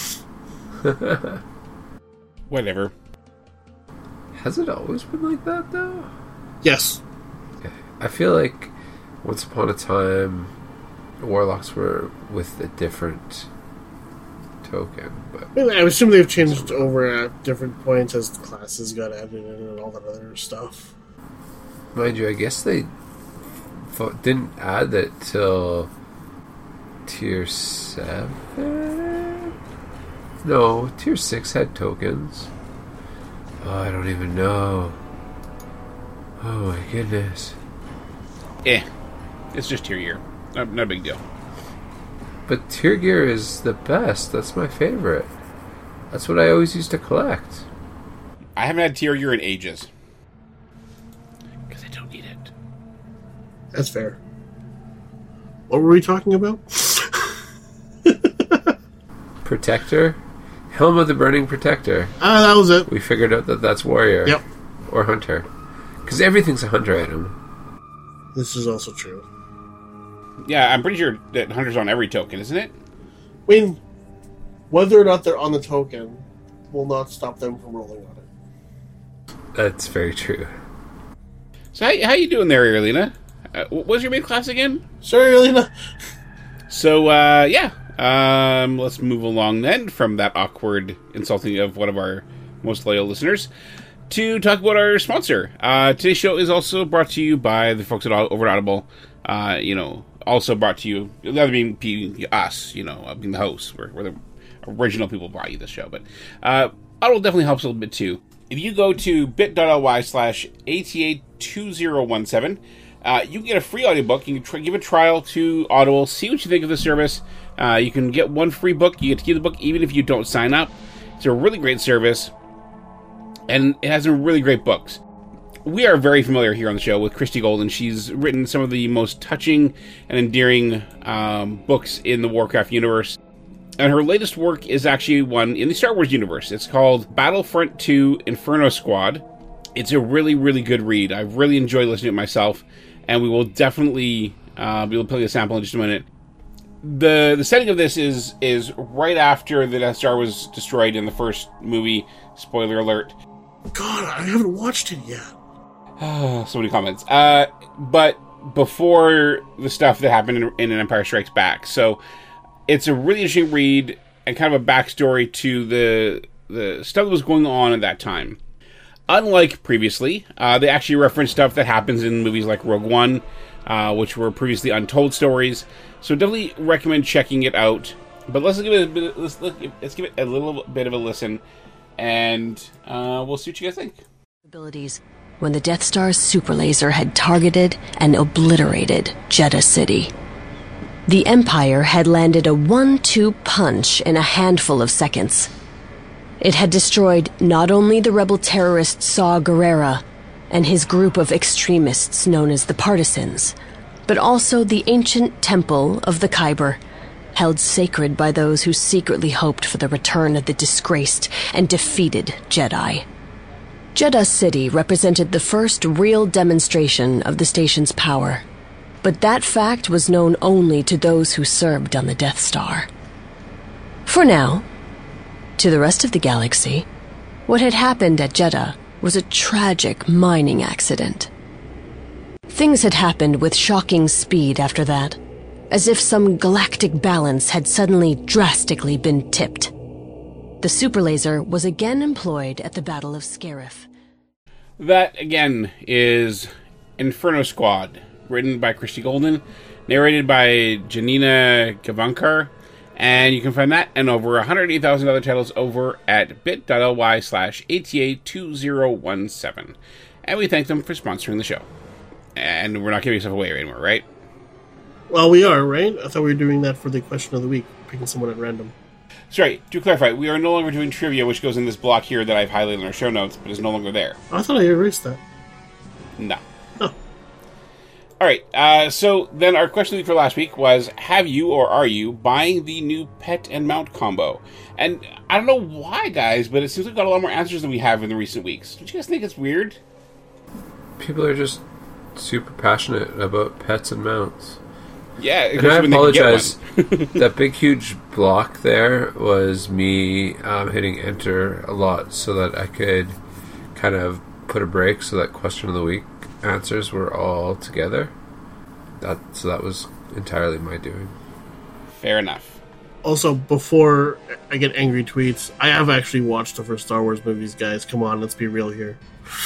Whatever. Has it always been like that, though? Yes. Okay. I feel like once upon a time, warlocks were with a different token, but I, mean, I assume they've changed over at different points as classes got added in and all that other stuff. mind you, I guess they f- didn't add that till tier seven. No, tier six had tokens. Oh, I don't even know. Oh my goodness. Eh. It's just tier gear. No, no big deal. But tier gear is the best. That's my favorite. That's what I always used to collect. I haven't had tier gear in ages. Because I don't need it. That's fair. What were we talking about? Protector? Helm of the Burning Protector. Ah, that was it. We figured out that that's warrior. Yep. Or hunter. Because everything's a hunter item. This is also true. Yeah, I'm pretty sure that hunter's on every token, isn't it? I mean, whether or not they're on the token will not stop them from rolling on it. That's very true. So how, how you doing there, Irlina? Uh, what was your main class again? Sorry, Elena. So, uh, yeah. Um, let's move along then from that awkward insulting of one of our most loyal listeners to talk about our sponsor. Uh, today's show is also brought to you by the folks at Over at Audible. Uh, you know, also brought to you, the other being, being us, you know, uh, being the hosts. We're, we're the original people who brought you this show. But uh, Audible definitely helps a little bit too. If you go to bit.ly slash ATA2017, uh, you can get a free audiobook. You can try, give a trial to Audible, see what you think of the service. Uh, you can get one free book. You get to keep the book even if you don't sign up. It's a really great service, and it has some really great books. We are very familiar here on the show with Christy Golden. She's written some of the most touching and endearing um, books in the Warcraft universe. And her latest work is actually one in the Star Wars universe. It's called Battlefront two Inferno Squad. It's a really, really good read. I've really enjoyed listening to it myself, and we will definitely uh, be able to play a sample in just a minute. The the setting of this is is right after the Death Star was destroyed in the first movie. Spoiler alert. God, I haven't watched it yet. So many comments. Uh, but before the stuff that happened in, in Empire Strikes Back. So it's a really interesting read and kind of a backstory to the the stuff that was going on at that time. Unlike previously, uh, they actually reference stuff that happens in movies like Rogue One, uh, which were previously untold stories. So definitely recommend checking it out. But let's give it a bit. Let's, let's give it a little bit of a listen, and uh, we'll see what you guys think. Abilities. When the Death Star's superlaser had targeted and obliterated Jeddah City. The Empire had landed a one two punch in a handful of seconds. It had destroyed not only the rebel terrorist Saw Gerrera and his group of extremists known as the Partisans, but also the ancient temple of the Kyber, held sacred by those who secretly hoped for the return of the disgraced and defeated Jedi. Jeddah City represented the first real demonstration of the station's power, but that fact was known only to those who served on the Death Star. For now, to the rest of the galaxy, what had happened at Jeddah was a tragic mining accident. Things had happened with shocking speed after that, as if some galactic balance had suddenly drastically been tipped. The superlaser was again employed at the Battle of Scarif. That, again, is Inferno Squad, written by Christy Golden, narrated by Janina Gavankar, and you can find that and over one hundred eight thousand other titles over at bit.ly slash ATA2017. And we thank them for sponsoring the show. And we're not giving stuff away anymore, right? Well, we are, right? I thought we were doing that for the question of the week, picking someone at random. Sorry, to clarify, we are no longer doing trivia, which goes in this block here that I've highlighted in our show notes, but is no longer there. I thought I erased that. No. Oh. Alright, uh, so then our question of the week for last week was, have you or are you buying the new pet and mount combo? And I don't know why, guys, but it seems like we've got a lot more answers than we have in the recent weeks. Don't you guys think it's weird? People are just super passionate about pets and mounts. Yeah, and I when they could get apologize. one. That big, huge block there was me um, hitting enter a lot so that I could kind of put a break so that question of the week answers were all together. That so that was entirely my doing. Fair enough. Also, before I get angry tweets, I have actually watched the first Star Wars movies, guys. Come on, let's be real here.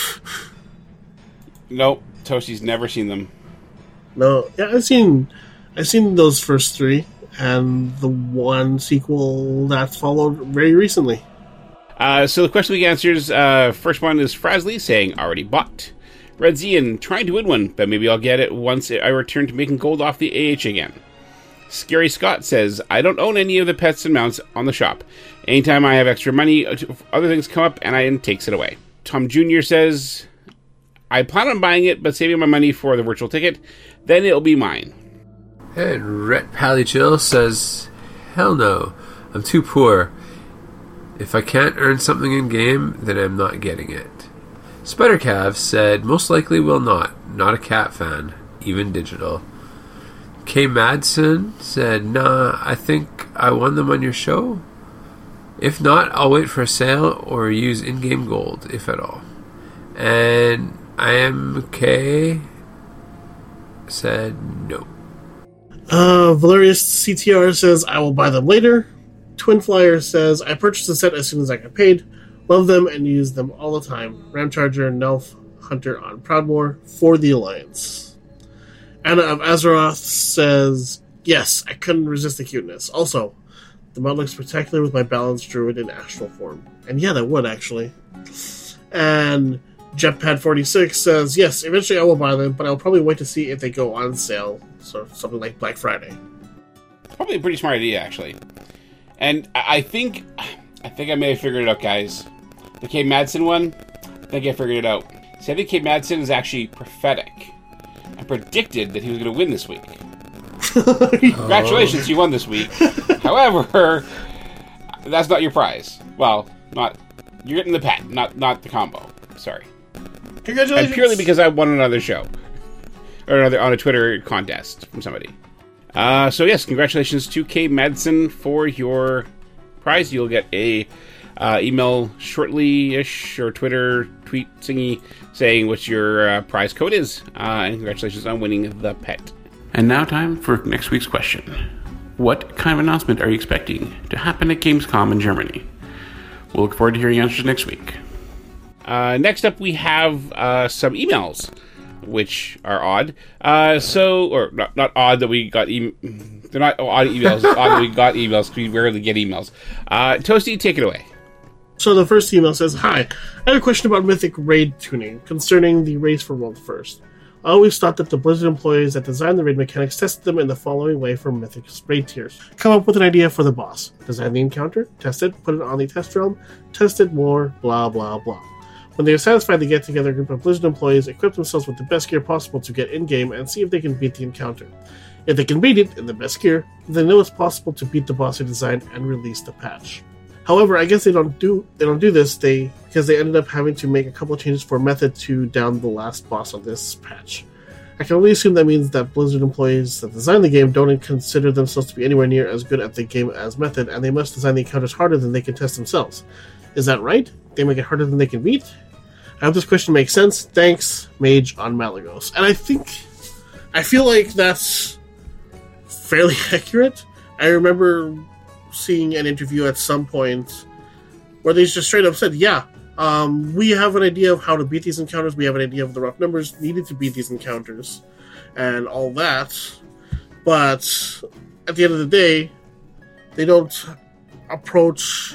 Nope, Toasty's never seen them. No, yeah, I've seen, I've seen those first three, and the one sequel that followed very recently. Uh, so the question week answers, uh, first one is Frasley saying, already bought. Red Zian, trying to win one, but maybe I'll get it once I return to making gold off the A H again. Scary Scott says, I don't own any of the pets and mounts on the shop. Anytime I have extra money, other things come up and I takes it away. Tom Junior says, I plan on buying it, but saving my money for the virtual ticket, then it'll be mine. And Rhett Pallychill says, hell no, I'm too poor. If I can't earn something in-game, then I'm not getting it. Spider-Cav said, most likely will not. Not a cat fan, even digital. K. Madsen said, nah, I think I won them on your show. If not, I'll wait for a sale or use in-game gold, if at all. And I M K said no. Uh, Valerius C T R says, I will buy them later. Twin Flyer says, I purchased the set as soon as I got paid. Love them and use them all the time. Ramcharger and Nelf Hunter on Proudmoore for the Alliance. Anna of Azeroth says, yes, I couldn't resist the cuteness. Also, the mod looks spectacular with my balanced druid in astral form. And yeah, that would, actually. And Jetpad forty-six says, yes, eventually I will buy them, but I'll probably wait to see if they go on sale. So something like Black Friday. Probably a pretty smart idea, actually. And I I think I think I may have figured it out, guys. The K. Madsen one, I think I figured it out. See, I think K. Madsen is actually prophetic. I predicted that he was going to win this week. Congratulations, you won this week. However, that's not your prize. Well, not you're getting the pet, not not the combo. Sorry. Congratulations! And purely because I won another show. Or another on a Twitter contest from somebody. Uh, so yes, congratulations to K. Madsen for your prize. You'll get a uh, email shortly-ish, or Twitter tweet thingy saying what your uh, prize code is. Uh, and congratulations on winning the pet. And now time for next week's question. What kind of announcement are you expecting to happen at Gamescom in Germany? We'll look forward to hearing answers next week. Uh, next up, we have uh, some emails, which are odd. Uh, so, or not, not odd that we got e- they're not odd emails. Odd that we got emails because we rarely get emails. Uh, Toasty, take it away. So the first email says, hi, I have a question about Mythic raid tuning concerning the race for World First. I always thought that the Blizzard employees that designed the raid mechanics tested them in the following way for Mythic raid tiers. Come up with an idea for the boss. Design the encounter, test it, put it on the test realm, test it more, blah, blah, blah. When they are satisfied, they get together a group of Blizzard employees, equip themselves with the best gear possible to get in-game, and see if they can beat the encounter. If they can beat it in the best gear, they know it's possible to beat the boss they designed and release the patch. However, I guess they don't do they don't do this they because they ended up having to make a couple of changes for method to down the last boss on this patch. I can only assume that means that Blizzard employees that design the game don't consider themselves to be anywhere near as good at the game as Method, and they must design the encounters harder than they can test themselves. Is that right? They make it harder than they can beat? I hope this question makes sense. Thanks, Mage on Malagos. And I think, I feel like that's fairly accurate. I remember seeing an interview at some point where they just straight up said, yeah, um, we have an idea of how to beat these encounters, we have an idea of the rough numbers needed to beat these encounters, and all that, but at the end of the day, they don't approach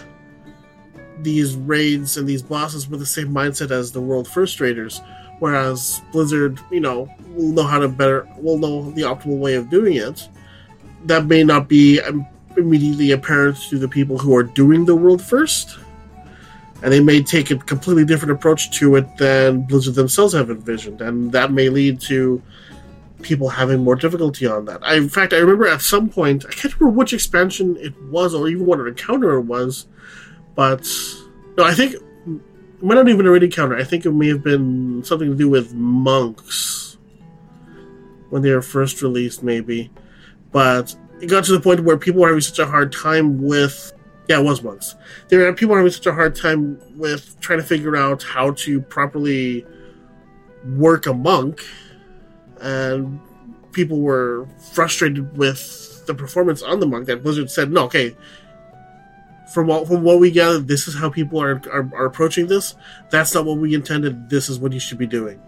these raids and these bosses with the same mindset as the World First Raiders, whereas Blizzard, you know, will know how to better, will know the optimal way of doing it. That may not be immediately apparent to the people who are doing the World First, and they may take a completely different approach to it than Blizzard themselves have envisioned, and that may lead to people having more difficulty on that. I, in fact, I remember at some point, I can't remember which expansion it was, or even what an encounter it was, but no, I think it might not even a raid encounter. I think it may have been something to do with monks when they were first released, maybe. but it got to the point where people were having such a hard time with, yeah, it was monks. There were people were having such a hard time with trying to figure out how to properly work a monk, and people were frustrated with the performance on the monk that Blizzard said, no, okay, from what, from what we gathered, this is how people are, are, are approaching this. That's not what we intended. This is what you should be doing.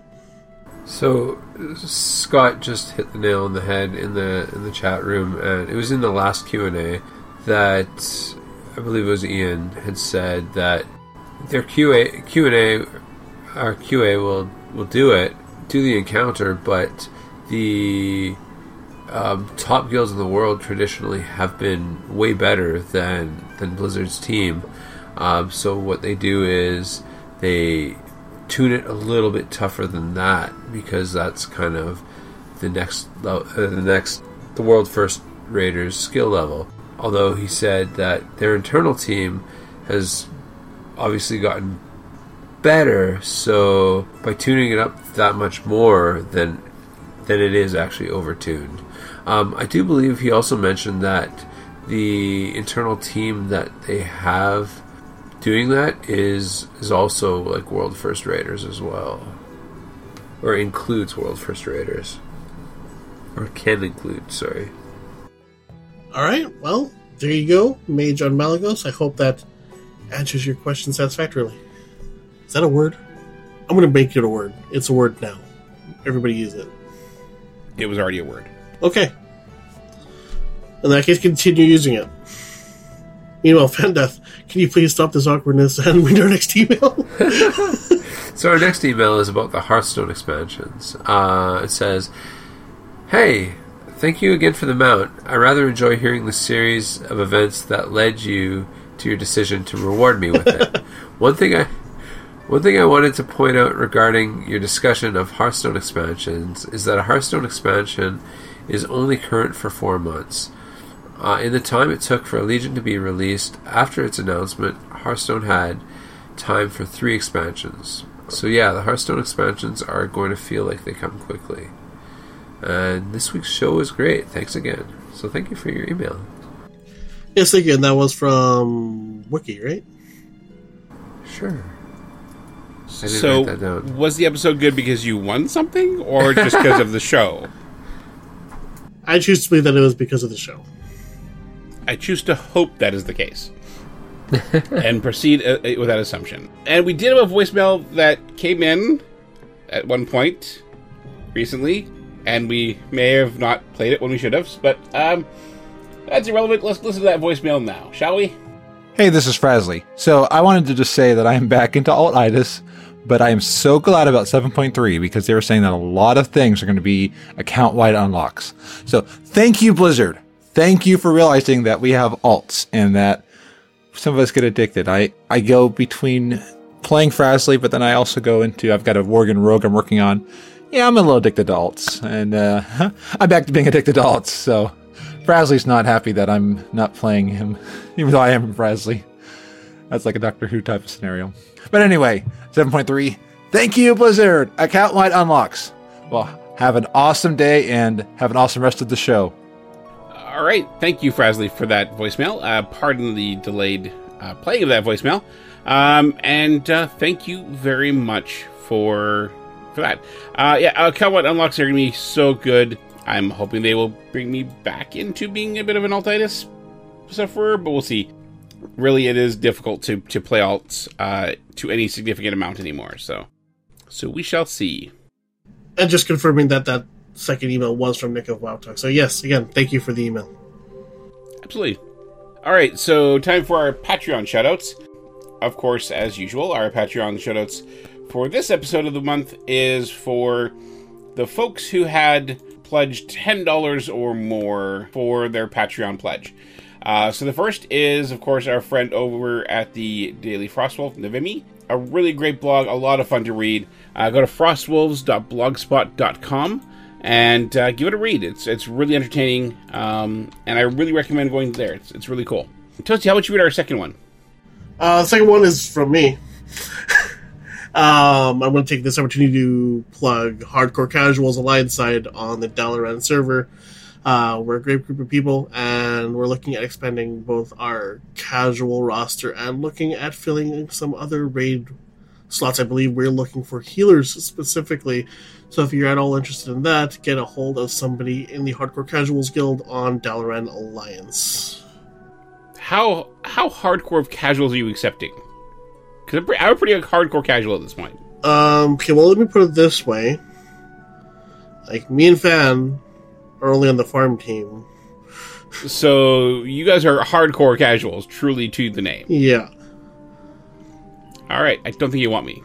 So Scott just hit the nail on the head in the in the chat room, and it was in the last Q and A that I believe it was Ian had said that their Q A Q and A, our Q A will will do it, do the encounter, but the um, top guilds in the world traditionally have been way better than than Blizzard's team. Um, so what they do is they tune it a little bit tougher than that, because that's kind of the next uh, the next the world first raiders skill level. Although he said that their internal team has obviously gotten better, so by tuning it up that much more, then then it is actually overtuned. Um, I do believe he also mentioned that the internal team that they have doing that is is also like world first raiders as well, or includes world first raiders, or can include. Sorry. All right, well, there you go, Mage on Malagos. I hope that answers your question satisfactorily. Is that a word? I'm going to make it a word. It's a word now. Everybody use it. It was already a word. Okay. In that case, continue using it. Meanwhile, Fendeth, can you please stop this awkwardness and read our next email? So our next email is about the Hearthstone expansions. Uh, it says, "Hey, thank you again for the mount. I rather enjoy hearing the series of events that led you to your decision to reward me with it. One thing I... One thing I wanted to point out regarding your discussion of Hearthstone expansions is that a Hearthstone expansion is only current for four months. Uh, in the time it took for Legion to be released after its announcement, Hearthstone had time for three expansions. So yeah, the Hearthstone expansions are going to feel like they come quickly. And this week's show was great. Thanks again." So thank you for your email. Yes, again, that was from Wiki, right? Sure. So, was the episode good because you won something, or just because of the show? I choose to believe that it was because of the show. I choose to hope that is the case. And proceed uh, with that assumption. And we did have a voicemail that came in at one point recently, and we may have not played it when we should have, but um, that's irrelevant. Let's listen to that voicemail now, shall we? Hey, this is Frasley. So I wanted to just say that I am back into Alt-itis, but I am so glad about seven point three because they were saying that a lot of things are going to be account-wide unlocks. So thank you, Blizzard. Thank you for realizing that we have alts and that some of us get addicted. I, I go between playing Frasley, but then I also go into, I've got a Worgen Rogue I'm working on. Yeah, I'm a little addicted to alts, and uh, I'm back to being addicted to alts, so Frasley's not happy that I'm not playing him, even though I am Frasley. That's like a Doctor Who type of scenario. But anyway, seven point three, thank you, Blizzard! Account-wide unlocks. Well, have an awesome day, and have an awesome rest of the show. All right, thank you, Frasley, for that voicemail. Uh, pardon the delayed uh, playing of that voicemail. Um, and uh, thank you very much for for that. Uh, yeah, account-wide unlocks are going to be so good. I'm hoping they will bring me back into being a bit of an Alt-itis sufferer, but we'll see. Really, it is difficult to, to play alts uh, to any significant amount anymore, so so we shall see. And just confirming that that second email was from Nick of WoW Talk. So yes, again, thank you for the email. Absolutely. All right, so time for our Patreon shoutouts. Of course, as usual, our Patreon shoutouts for this episode of the month is for the folks who had pledged ten dollars or more for their Patreon pledge. Uh, so the first is, of course, our friend over at the Daily Frostwolf, Navimi. A really great blog, a lot of fun to read. Uh, go to frostwolves dot blogspot dot com and uh, give it a read. It's it's really entertaining, um, and I really recommend going there. It's it's really cool. Toasty, how about you read our second one? Uh, the second one is from me. um, I'm going to take this opportunity to plug Hardcore Casuals Alliance side on the Dalaran server. Uh, we're a great group of people, and we're looking at expanding both our casual roster and looking at filling some other raid slots. I believe we're looking for healers specifically. So if you're at all interested in that, get a hold of somebody in the Hardcore Casuals Guild on Dalaran Alliance. How how hardcore of casuals are you accepting? Because I'm, pre- I'm a pretty hardcore casual at this point. Um, okay, well, let me put it this way. Like, me and Fan are only on the farm team. So you guys are hardcore casuals, truly to the name. Yeah. All right, I don't think you want me.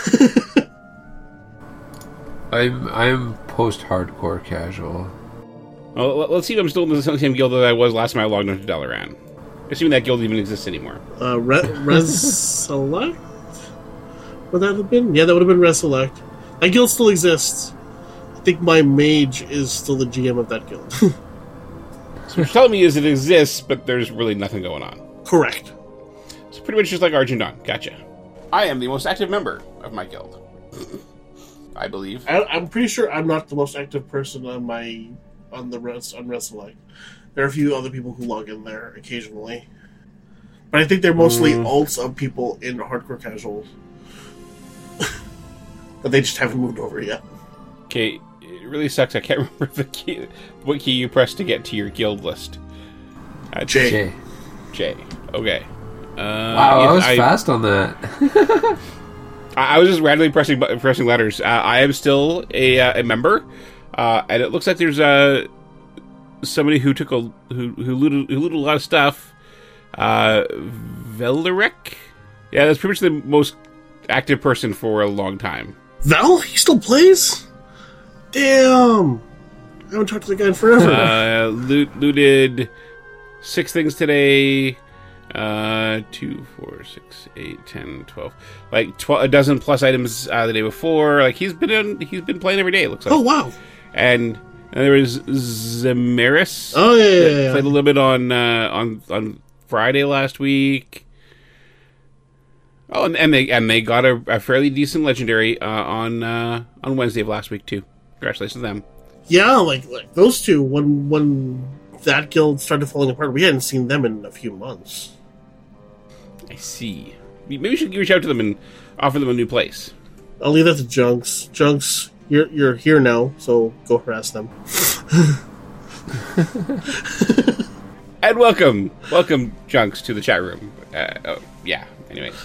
I'm I'm post-hardcore casual. Well, let- let's see if I'm still in the same guild that I was last time I logged onto Dalaran. Assuming that guild even exists anymore. Uh, Re- Reselect? Would that have been? Yeah, that would have been Reselect. That guild still exists. I think my mage is still the G M of that guild. So what you're telling me is it exists, but there's really nothing going on. Correct. It's pretty much just like Argent Dawn. Gotcha. I am the most active member of my guild. I believe. I, I'm pretty sure I'm not the most active person on my on the res, on Reselect. There are a few other people who log in there occasionally, but I think they're mostly Mm. alts of people in hardcore casuals. But they just haven't moved over yet. Okay, it really sucks. I can't remember the key, what key you pressed to get to your guild list. Uh, J. Jay. J. Okay. Uh, Wow, I yes, was fast on that. I I was just randomly pressing bu- pressing letters. Uh, I am still a uh, a member, uh, and it looks like there's uh, somebody who took a who who looted, who looted a lot of stuff. Uh, Velderek? Yeah, that's pretty much the most active person for a long time. Val, he still plays? Damn! I haven't talked to the guy in forever. Uh, loot, looted six things today. Uh, two, four, six, eight, ten, twelve. Like tw- a dozen plus items uh, the day before. Like he's been in, he's been playing every day. It looks like. Oh wow! And, and there was Zamaris. Oh yeah, yeah, that yeah. Played a little bit on uh, on on Friday last week. Oh, and, and they and they got a, a fairly decent legendary uh, on uh, on Wednesday of last week too. Congratulations to them. Yeah, like like those two. When when that guild started falling apart, we hadn't seen them in a few months. I see. Maybe we should reach out to them and offer them a new place. I'll leave that to Junks. Junks, you're you're here now, so go harass them. And welcome, welcome, Junks, to the chat room. Uh, oh, yeah. Anyways.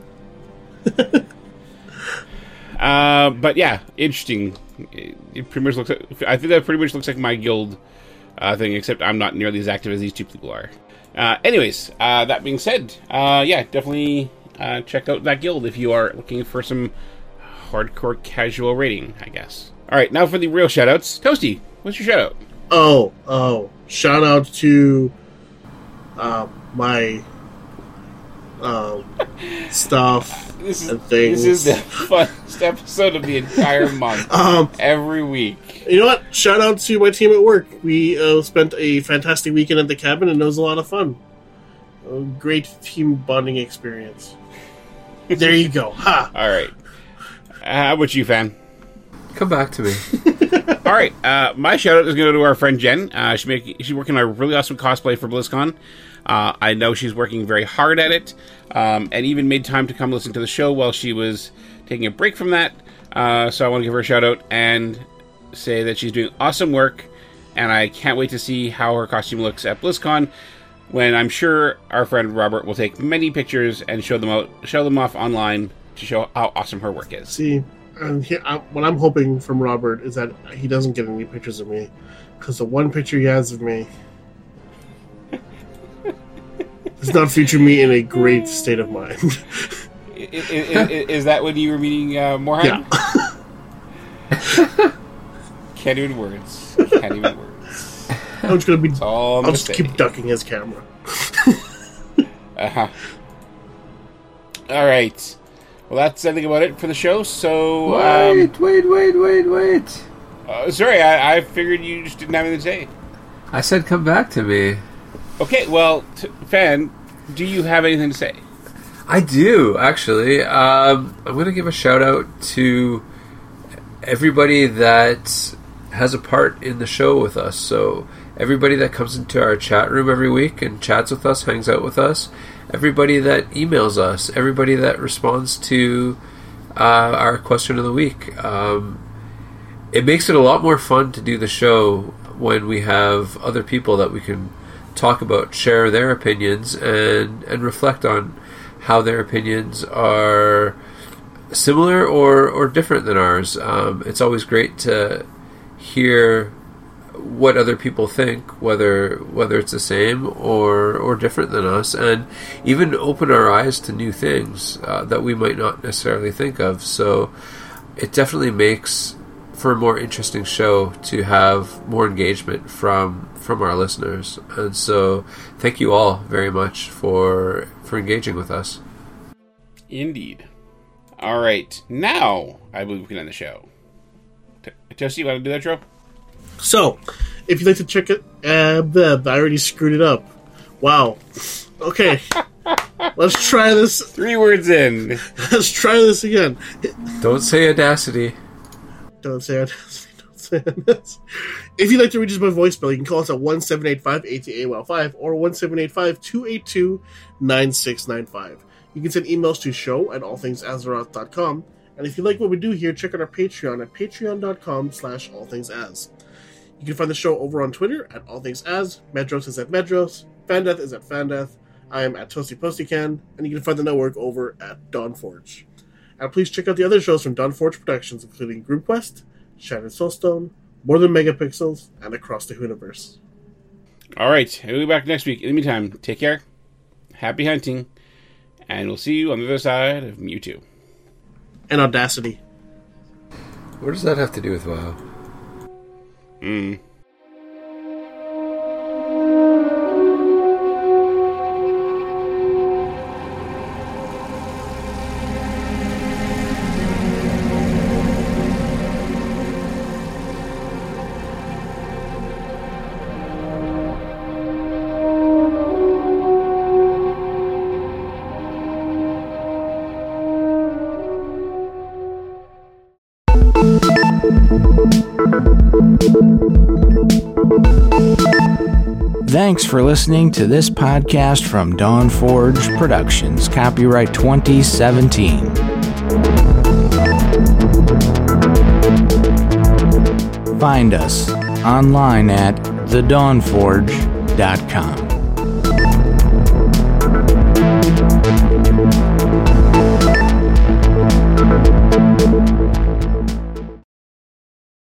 uh, but yeah, interesting. It, it pretty much looks. Like, I think that pretty much looks like my guild uh, thing, except I'm not nearly as active as these two people are. Uh, anyways, uh, that being said, uh, yeah, definitely uh, check out that guild if you are looking for some hardcore casual rating, I guess. All right, now for the real shoutouts. Toasty, what's your shoutout? Oh, oh! Shout out to uh, my um, stuff This is and things. this is the funnest episode of the entire month. Um, Every week. You know what? Shout out to my team at work. We uh, spent a fantastic weekend at the cabin, and it was a lot of fun. A great team bonding experience. There you go. Ha! All right. Uh, how about you, Fan? Come back to me. All right. Uh, my shout out is going to go to our friend Jen. Uh, she make, she's working on a really awesome cosplay for BlizzCon. Uh, I know she's working very hard at it, um, and even made time to come listen to the show while she was taking a break from that. Uh, so I want to give her a shout out and say that she's doing awesome work, and I can't wait to see how her costume looks at BlizzCon, when I'm sure our friend Robert will take many pictures and show them out, show them off online to show how awesome her work is. See, and he, I, what I'm hoping from Robert is that he doesn't get any pictures of me, because the one picture he has of me does not feature me in a great state of mind. Is, is, is that when you were meeting uh, Morheim? Yeah. Can't even words. Can't even words. I'm just gonna be. That's all I'm I'll gonna just say. keep ducking his camera. Uh-huh. All right. Well, that's everything about it for the show. So, um, Wait, wait, wait, wait, wait. uh, sorry, I, I figured you just didn't have anything to say. I said come back to me. Okay, well, t- Fan, do you have anything to say? I do, actually. Um, I'm going to give a shout out to everybody that has a part in the show with us. So everybody that comes into our chat room every week and chats with us, hangs out with us, everybody that emails us, everybody that responds to uh, our question of the week. Um, it makes it a lot more fun to do the show when we have other people that we can talk about, share their opinions, and, and reflect on how their opinions are similar or, or different than ours. Um, it's always great to hear what other people think, whether whether it's the same or or different than us, and even open our eyes to new things uh, that we might not necessarily think of. So it definitely makes for a more interesting show to have more engagement from from our listeners. And so thank you all very much for for engaging with us. Indeed. All right, now I believe we can end the show. T- Toasty, you want to do that, Joe? So, if you'd like to check it, uh, the, I already screwed it up. Wow. Okay. Let's try this. Three words in. Let's try this again. Don't say Audacity. Don't say Audacity. Don't say Audacity. If you'd like to reach us by voicemail, you can call us at one seven eight five, eight eight A five or one seven eight five, two eight two, nine six nine five. You can send emails to show at all things azeroth dot com. And if you like what we do here, check out our Patreon at patreon.com slash allthingsaz. You can find the show over on Twitter at allthingsaz. Medros is at Medros. Fandeath is at Fandeath. I am at Toasty Postycan. And you can find the network over at Dawnforge. And please check out the other shows from Dawnforge Productions, including Group Quest, Shattered Soulstone, More Than Megapixels, and Across the Hooniverse. All right, we'll be back next week. In the meantime, take care, happy hunting, and we'll see you on the other side of Mewtwo. And Audacity. What does that have to do with WoW? Mm. Thanks for listening to this podcast from Dawnforge Productions, copyright twenty seventeen. Find us online at the dawn forge dot com.